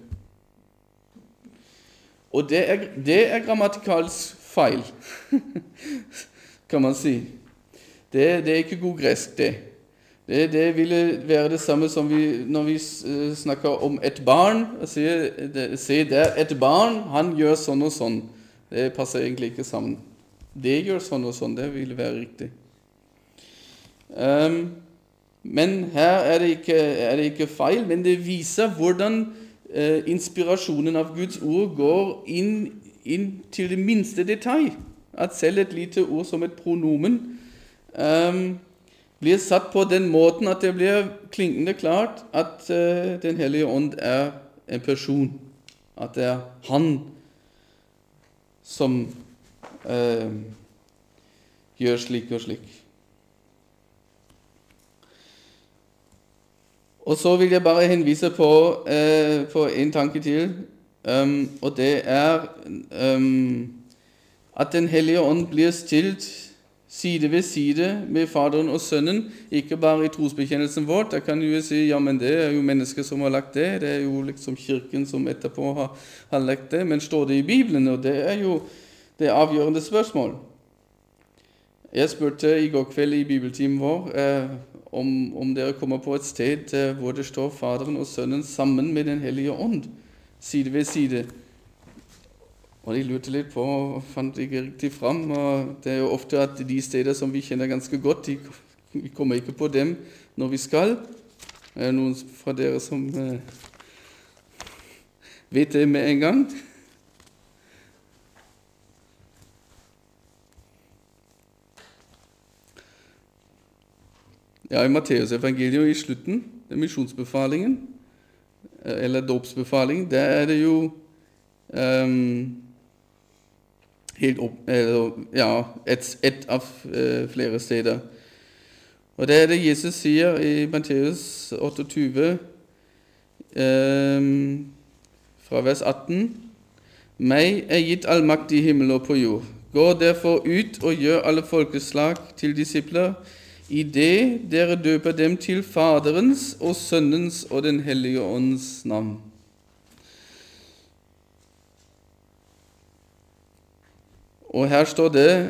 Og det er grammatikalsk feil, kan man si. Det er ikke god gresk, det. Det ville være det samme som når vi snakker om et barn. Se der, et barn, han gjør sånn og sånn. Det passer egentlig ikke sammen. Det gjør sånn og sånn, det ville være riktig. Men her er det ikke feil, men det viser hvordan inspirasjonen av Guds ord går inn til det minste detalj. At selv et lite ord som et pronomen blir satt på den måten at det blir klingende klart at Den hellige ånd er en person. At det er han som gjør slik og slik. Og så vil jeg bare henvise på en tanke til, og det at Den hellige ånd blir stilt side ved side med Faderen og Sønnen, ikke bare i trosbekjennelsen vår. Der kan jo si, ja, men det jo mennesker som har lagt det, det jo liksom kirken som etterpå har lagt det, men står det i Bibelen, og det jo det avgjørende spørsmål. Jeg spurte i går kveld i bibeltimen vår om dere kommer på et sted hvor det står Faderen og Sønnen sammen med Den hellige ånd, side ved side. Og de lurte litt på, og fant ikke riktig fram, og det jo ofte at de steder som vi kjenner ganske godt, vi kommer ikke på dem når vi skal. Noen fra dere som vet det med en gang? Ja, i Matteus evangeliet i slutten, det misjonsbefalingen, eller dåpsbefalingen, der det jo helt opp, ett av flere steder. Og det det Jesus sier i Matteus 28, fra vers 18. «Meg gitt all makt i himmel og på jord. Gå derfor ut og gjør alle folkeslag til disipler, i det dere døper dem til Faderens og Sønnens og Den hellige ånds navn.» Og her står det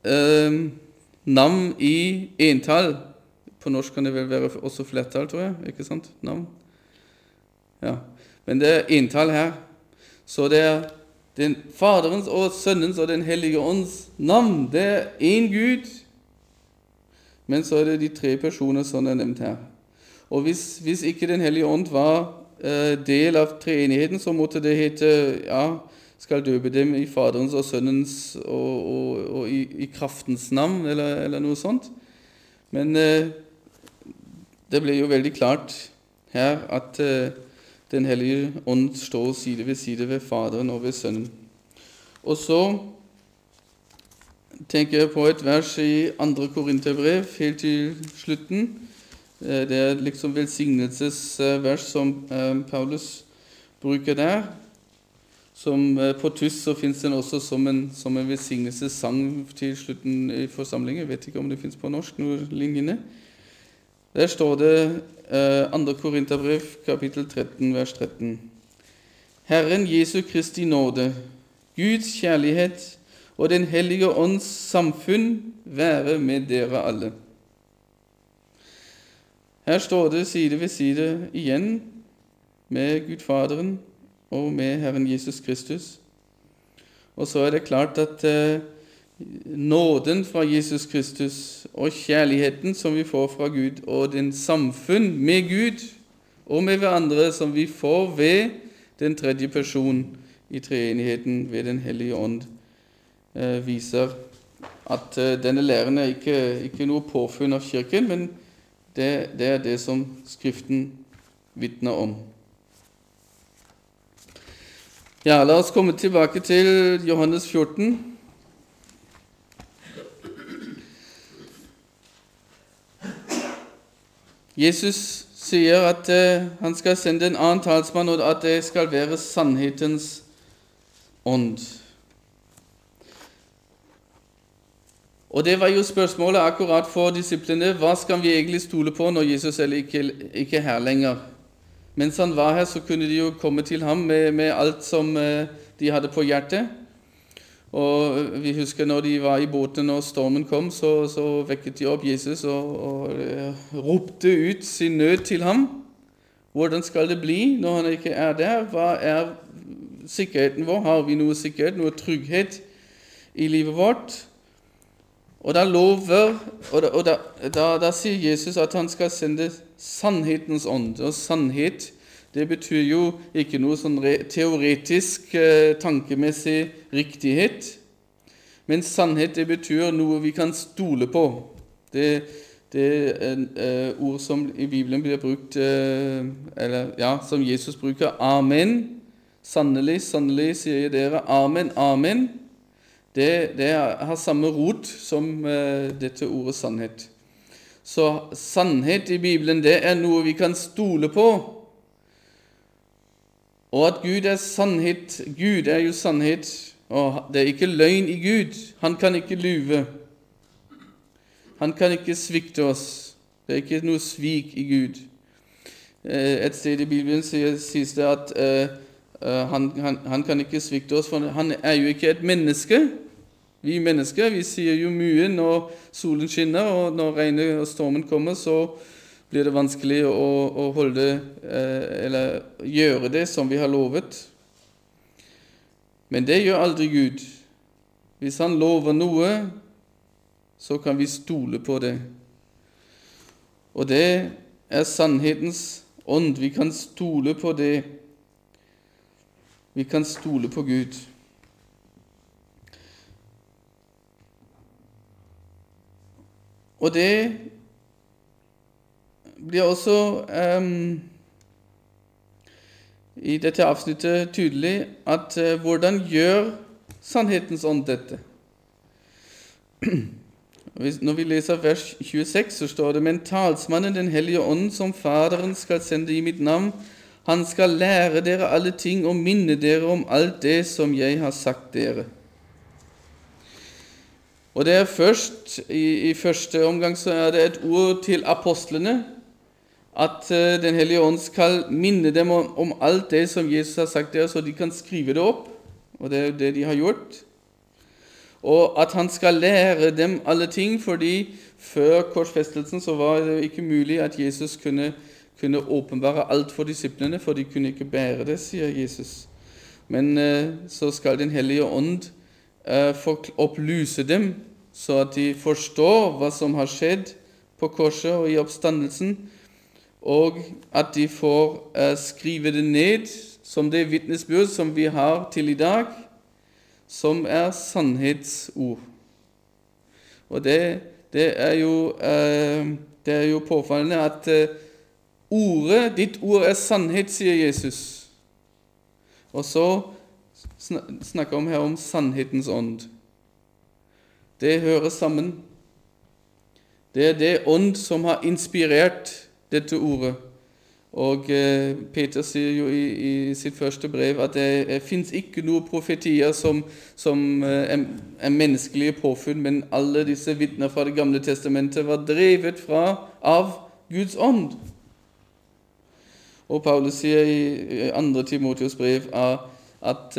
navn i entall. På norsk kan det vel være også flertall, tror jeg, ikke sant? Navn. Ja, men det entall her. Så det den Faderens og Sønnens og Den hellige ånds navn. Det en Gud, men så det de tre personer som nevnt her. Og hvis ikke Den hellige ånd var del av treenigheten, så måtte det hete, ja, skal døpe dem i Faderens og Sønnens og i kraftens navn, eller noe sånt. Men det ble jo veldig klart her at Den hellige ånd står side ved side ved Faderen og ved Sønnen. Og så tenker jeg på et vers i 2. Korinterbrev, helt til slutten. Det liksom velsignelsesvers som Paulus bruker der. Som på tysk så finnes den også som en velsignelsessang til slutten i forsamlingen. Jeg vet ikke om det finnes på norsk noen lignende. Der står det 2. Korinterbrev, kapittel 13, vers 13. Herren Jesu Kristi nåde, Guds kjærlighet og Den hellige ånds samfunn være med dere alle. Her står det side ved side igjen med Gud Faderen og med Herren Jesus Kristus. Og så det klart at nåden fra Jesus Kristus og kjærligheten som vi får fra Gud, og den samfunn med Gud og med hverandre som vi får ved den tredje person i treenigheten ved Den hellige ånd, viser at denne læren ikke noe påfunn av kirken, men det det som Skriften vitner om. Ja, la oss komme tilbake til Johannes 14. Jesus sier at han skal sende en annen talsmann, og at det skal være sannhetens ånd. Og det var jo spørsmålet akkurat for disiplene. Hva skal vi egentlig stole på når Jesus ikke er her lenger? Mens han var her, så kunne de jo komme til ham med alt som de hadde på hjertet. Og vi husker når de var i båten og stormen kom, så vekket de opp Jesus og ropte ut sin nød til ham. Hvordan skal det bli når han ikke er der? Hva sikkerheten vår? Har vi noe sikkerhet, noe trygghet i livet vårt? Og da sier Jesus at han skal sende sannhetens ånd. Og sannhet, det betyr jo ikke noe sånn teoretisk, tankemessig riktighet. Men sannhet, det betyr noe vi kan stole på. Det ord som i Bibelen blir brukt, som Jesus bruker, amen. Sannelig, sannelig, sier dere, amen, amen. Det har samme rot som dette ordet sannhet. Så sannhet i Bibelen, det noe vi kan stole på. Og at Gud sannhet. Gud jo sannhet, og det ikke løgn i Gud. Han kan ikke lyve. Han kan ikke svikte oss. Det ikke noe svik i Gud. Et sted i Bibelen sies det at han kan ikke svikte oss, for han jo ikke et menneske. Vi mennesker, vi sier jo mye når solen skinner, og når regnet og stormen kommer, så blir det vanskelig å holde, eller gjøre det som vi har lovet. Men det gjør aldri Gud. Hvis han lover noe, så kan vi stole på det. Og det sannhetens ånd. Vi kan stole på det. Vi kan stole på Gud. Og det blir også i dette avsnittet tydelig at hvordan gjør sannhetens ånd dette? Når vi leser vers 26, så står det: Men talsmannen, den hellige ånd, som Faderen skal sende i mitt navn, han skal lære dere alle ting og minne dere om alt det som jeg har sagt dere. Og det først, i første omgang så det et ord til apostlene, at den hellige ånd skal minne dem om alt det som Jesus har sagt dere, så de kan skrive det opp, og det det de har gjort. Og at han skal lære dem alle ting, fordi før korsfestelsen så var det ikke mulig at Jesus kunne åpenbare alt for disiplene, for de kunne ikke bære det, sier Jesus. Men så skal den hellige ånd opplyse dem, så at de forstår hva som har skjedd på korset og i oppstandelsen, og at de får skrive det ned som det vitnesbyrd som vi har til i dag, som sannhetsord. Og det jo påfallende at ditt ord sannhet, sier Jesus. Og så snakker vi her om sannhetens ånd. Det hører sammen. Det det ånd som har inspirert dette ordet. Og Peter sier jo i sitt første brev at det finnes ikke noen profetier som menneskelige påfunn, men alle disse vitner fra Det gamle testamentet var drevet av Guds ånd. Og Paulus sier i 2. Timotheus brev at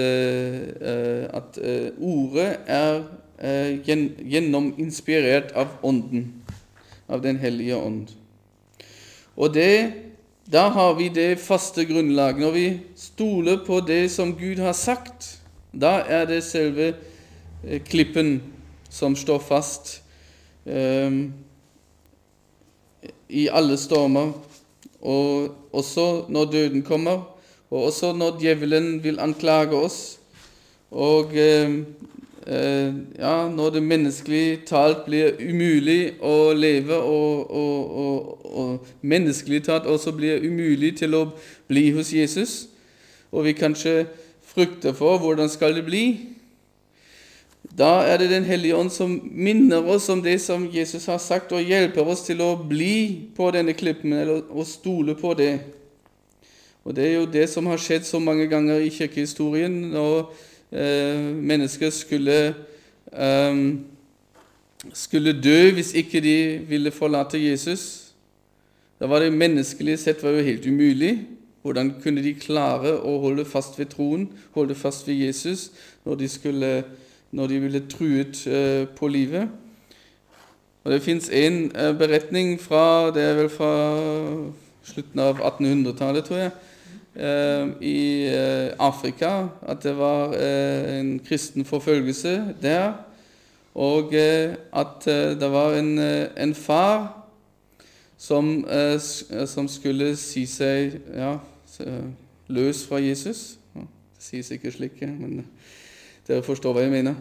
ordet gjennominspirert av ånden, av den hellige ånd. Og da har vi det faste grunnlag. Når vi stoler på det som Gud har sagt, da det selve klippen som står fast i alle stormer, og også når døden kommer, og også når djevelen vil anklage oss, og når det menneskelig talt blir umulig å leve, og menneskelig talt også blir umulig til å bli hos Jesus, og vi kanskje frykter for hvordan skal det bli, da det Den hellige ånd som minner oss om det som Jesus har sagt, og hjelper oss til å bli på denne klippen, eller å stole på det. Og det jo det som har skjedd så mange ganger i kirkehistorien, når mennesker skulle dø hvis ikke de ville forlate Jesus. Da var det menneskelig sett var jo helt umulig. Hvordan kunne de klare å holde fast ved troen, holde fast ved Jesus, når de ville truet på livet? Og det finnes en beretning det vel fra slutten av 1800-tallet, tror jeg, i Afrika, at det var en kristen forfølgelse der, og at det var en far som skulle si seg løs fra Jesus. Det sies ikke slik, men dere forstår hva jeg mener.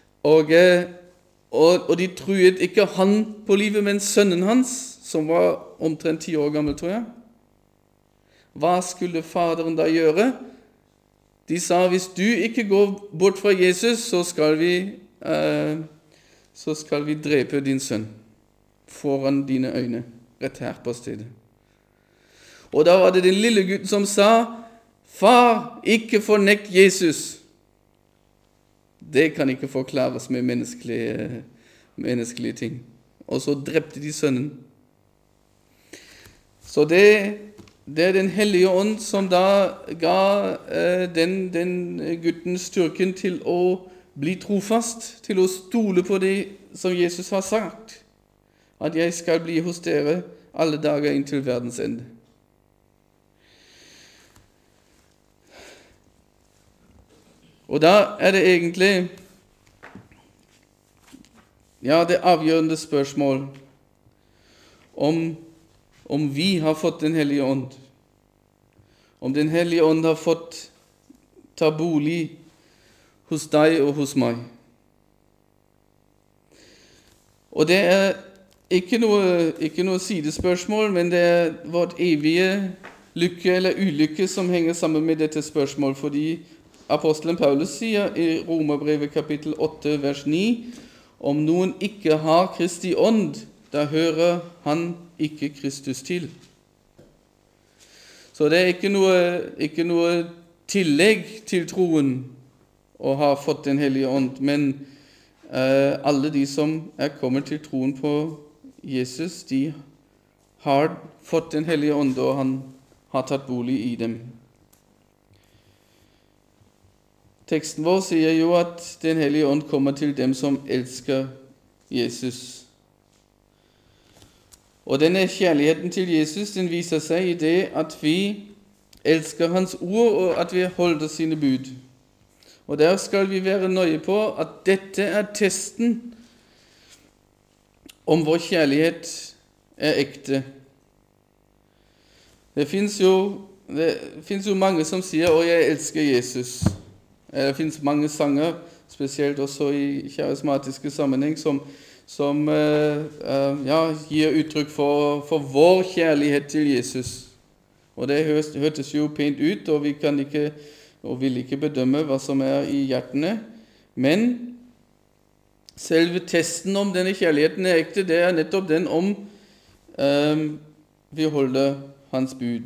Og de truet ikke han på livet, men sønnen hans, som var omtrent 10 år gammel, tror jeg. Hva skulle faderen da gjøre? De sa, hvis du ikke går bort fra Jesus, så skal vi drepe din sønn. foran dine øyne, rett her på stedet. Og da var det den lille gutten som sa, far, ikke fornekt Jesus. Det kan ikke forklares med menneskelige ting. Og så drepte de sønnen. Så det er den hellige ånd som da ga den gutten styrken til å bli trofast, til å stole på det som Jesus har sagt, at jeg skal bli hos dere alle dager inntil verdens ende. Og da er det egentlig det avgjørende spørsmål om vi har fått den hellige ånd, om den hellige ånd har fått ta bolig hos deg og hos meg. Og det er ikke noe sidespørsmål, men det er vårt evige lykke eller ulykke som henger sammen med dette spørsmål, fordi apostelen Paulus sier i Romerbrevet kapittel 8, vers 9, om noen ikke har Kristi ånd, da hører han ikke Kristus til. Så det er ikke noe tillegg til troen å ha fått den hellige ånd, men alle de som er kommet til troen på Jesus, de har fått den hellige ånd, og han har tatt bolig i dem. Teksten vår sier jo at den hellige ånd kommer til dem som elsker Jesus. Og denne kjærligheten til Jesus, den viser seg i det at vi elsker hans ord, og at vi holder sine bud. Og der skal vi være nøye på at dette er testen om vår kjærlighet er ekte. Det finnes jo mange som sier, å, jeg elsker Jesus. Det finnes mange sanger, spesielt også i karismatiske sammenheng, som gir uttrykk for vår kjærlighet til Jesus. Og det hørtes jo pent ut, og vi kan ikke og vil ikke bedømme hva som er i hjertene. Men selve testen om denne kjærligheten er ekte, det er nettopp den om vi holder hans bud.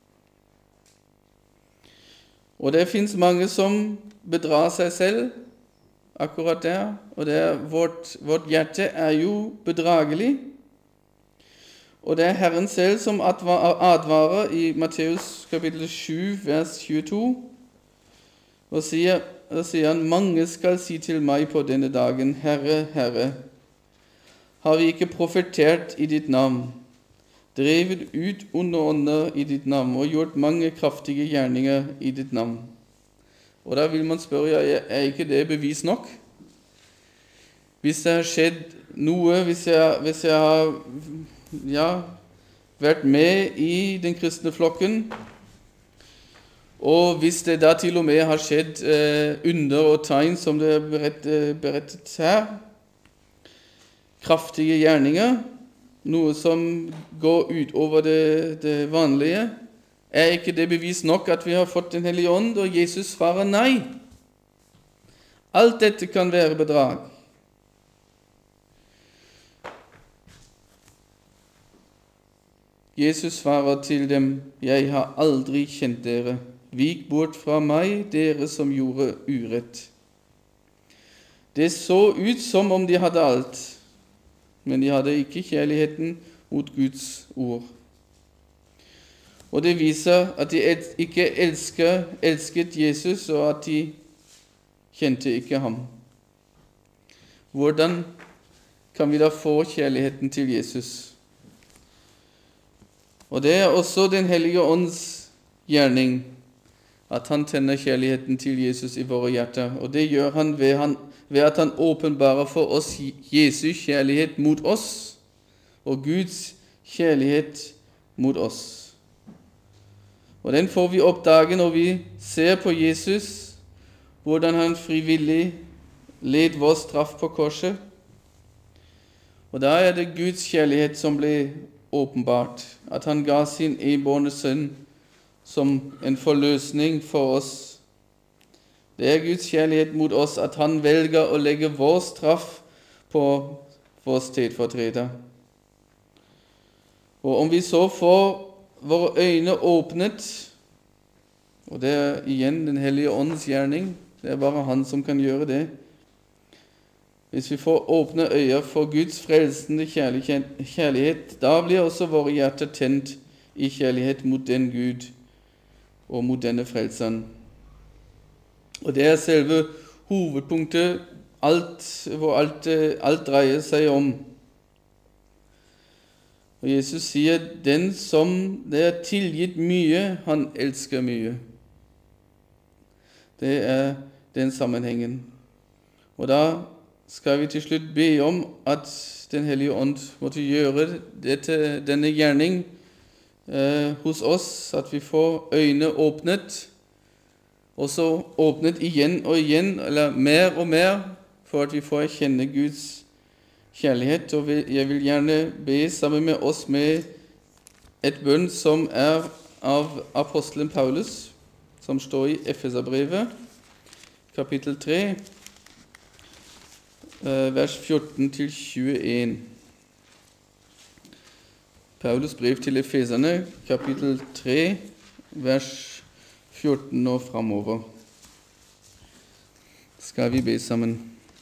Og det finnes mange som bedrar seg selv akkurat der, og det er vårt hjerte er jo bedragelig. Og det er Herren selv som advarer i Matteus kapittel 7, vers 22, og sier han, mange skal si til meg på denne dagen, Herre, Herre, har vi ikke profetert i ditt navn, drevet ut onde ånder i ditt navn, og gjort mange kraftige gjerninger i ditt navn. Og da vil man spørre, er ikke det bevis nok? Hvis det har skjedd noe, hvis jeg har vært med i den kristne flokken, og hvis det da til og med har skjedd under og tegn som det er berettet her, kraftige gjerninger, noe som går ut over det vanlige, er ikke det bevis nok at vi har fått den hellige ånd, og Jesus svarer nei. Alt dette kan være bedrag. Jesus svarer til dem, jeg har aldri kjent dere. Vik bort fra meg, dere som gjorde urett. Det så ut som om de hadde alt, men de hadde ikke kjærligheten mot Guds ord. Og det viser at de ikke elsket Jesus, og at de kjente ikke ham. Hvordan kan vi da få kjærligheten til Jesus? Og det er også den hellige ånds gjerning, at han tenner kjærligheten til Jesus i våre hjerter. Og det gjør han ved at han åpenbarer for oss Jesu kjærlighet mot oss, og Guds kjærlighet mot oss. Og den får vi oppdage når vi ser på Jesus, hvordan han frivillig led vår straff på korset. Og da er det Guds kjærlighet som ble åpenbart, at han ga sin enbårne sønn som en forløsning for oss. Det er Guds kjærlighet mot oss, at han velger å legge vår straff på vår stedfortreder. Og om vi så får våre øyne åpnet, og det er igjen Den hellige ånds gjerning, det er bare Han som kan gjøre det. Hvis vi får åpne øyne for Guds frelsende kjærlighet, da blir også våre hjerter tent i kjærlighet mot den Gud og mot denne frelseren. Og det er selve hovedpunktet hvor alt dreier seg om. Og Jesus sier, den som det er tilgitt mye, han elsker mye. Det er den sammenhengen. Og da skal vi til slutt be om at Den hellige ånd måtte gjøre denne gjerning hos oss, at vi får øyne åpnet, og så åpnet igjen og igjen, eller mer og mer, for at vi får erkjenne Guds kjærlighet. Og jeg vil gjerne be sammen med oss med et bønn som er av apostelen Paulus, som står i Efeserbrevet, kapittel 3, vers 14-21. Paulus brev til Efeserne, kapittel 3, vers 14 og framover. Skal vi be sammen.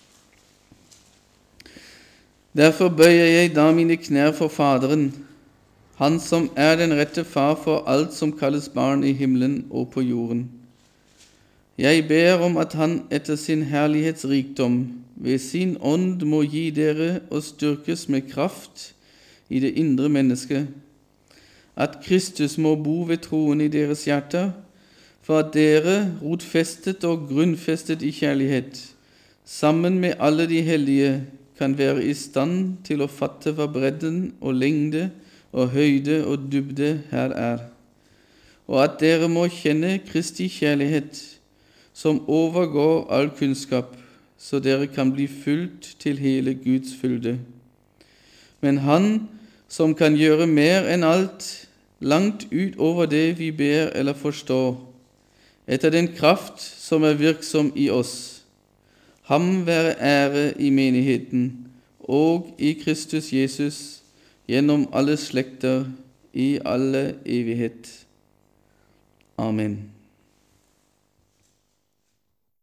Derfor bøyer jeg da mine knær for Faderen, Han som er den rette far for alt som kalles barn i himmelen og på jorden. Jeg ber om at Han etter sin herlighetsrikdom ved sin ånd må gi dere og styrkes med kraft i det indre mennesket, at Kristus må bo ved troen i deres hjerter, for at dere, rotfestet og grunnfestet i kjærlighet, sammen med alle de hellige, kan være i stand til å fatte hva bredden og lengde og høyde og dybde her er, og at dere må kjenne Kristi kjærlighet, som overgår all kunnskap, så dere kan bli fulgt til hele Guds fylde. Men Han som kan gjøre mer enn alt, langt ut over det vi ber eller forstår, etter den kraft som er virksom i oss. Ham være ære i menigheten og i Kristus Jesus gjennom alle slekter i alle evighet. Amen.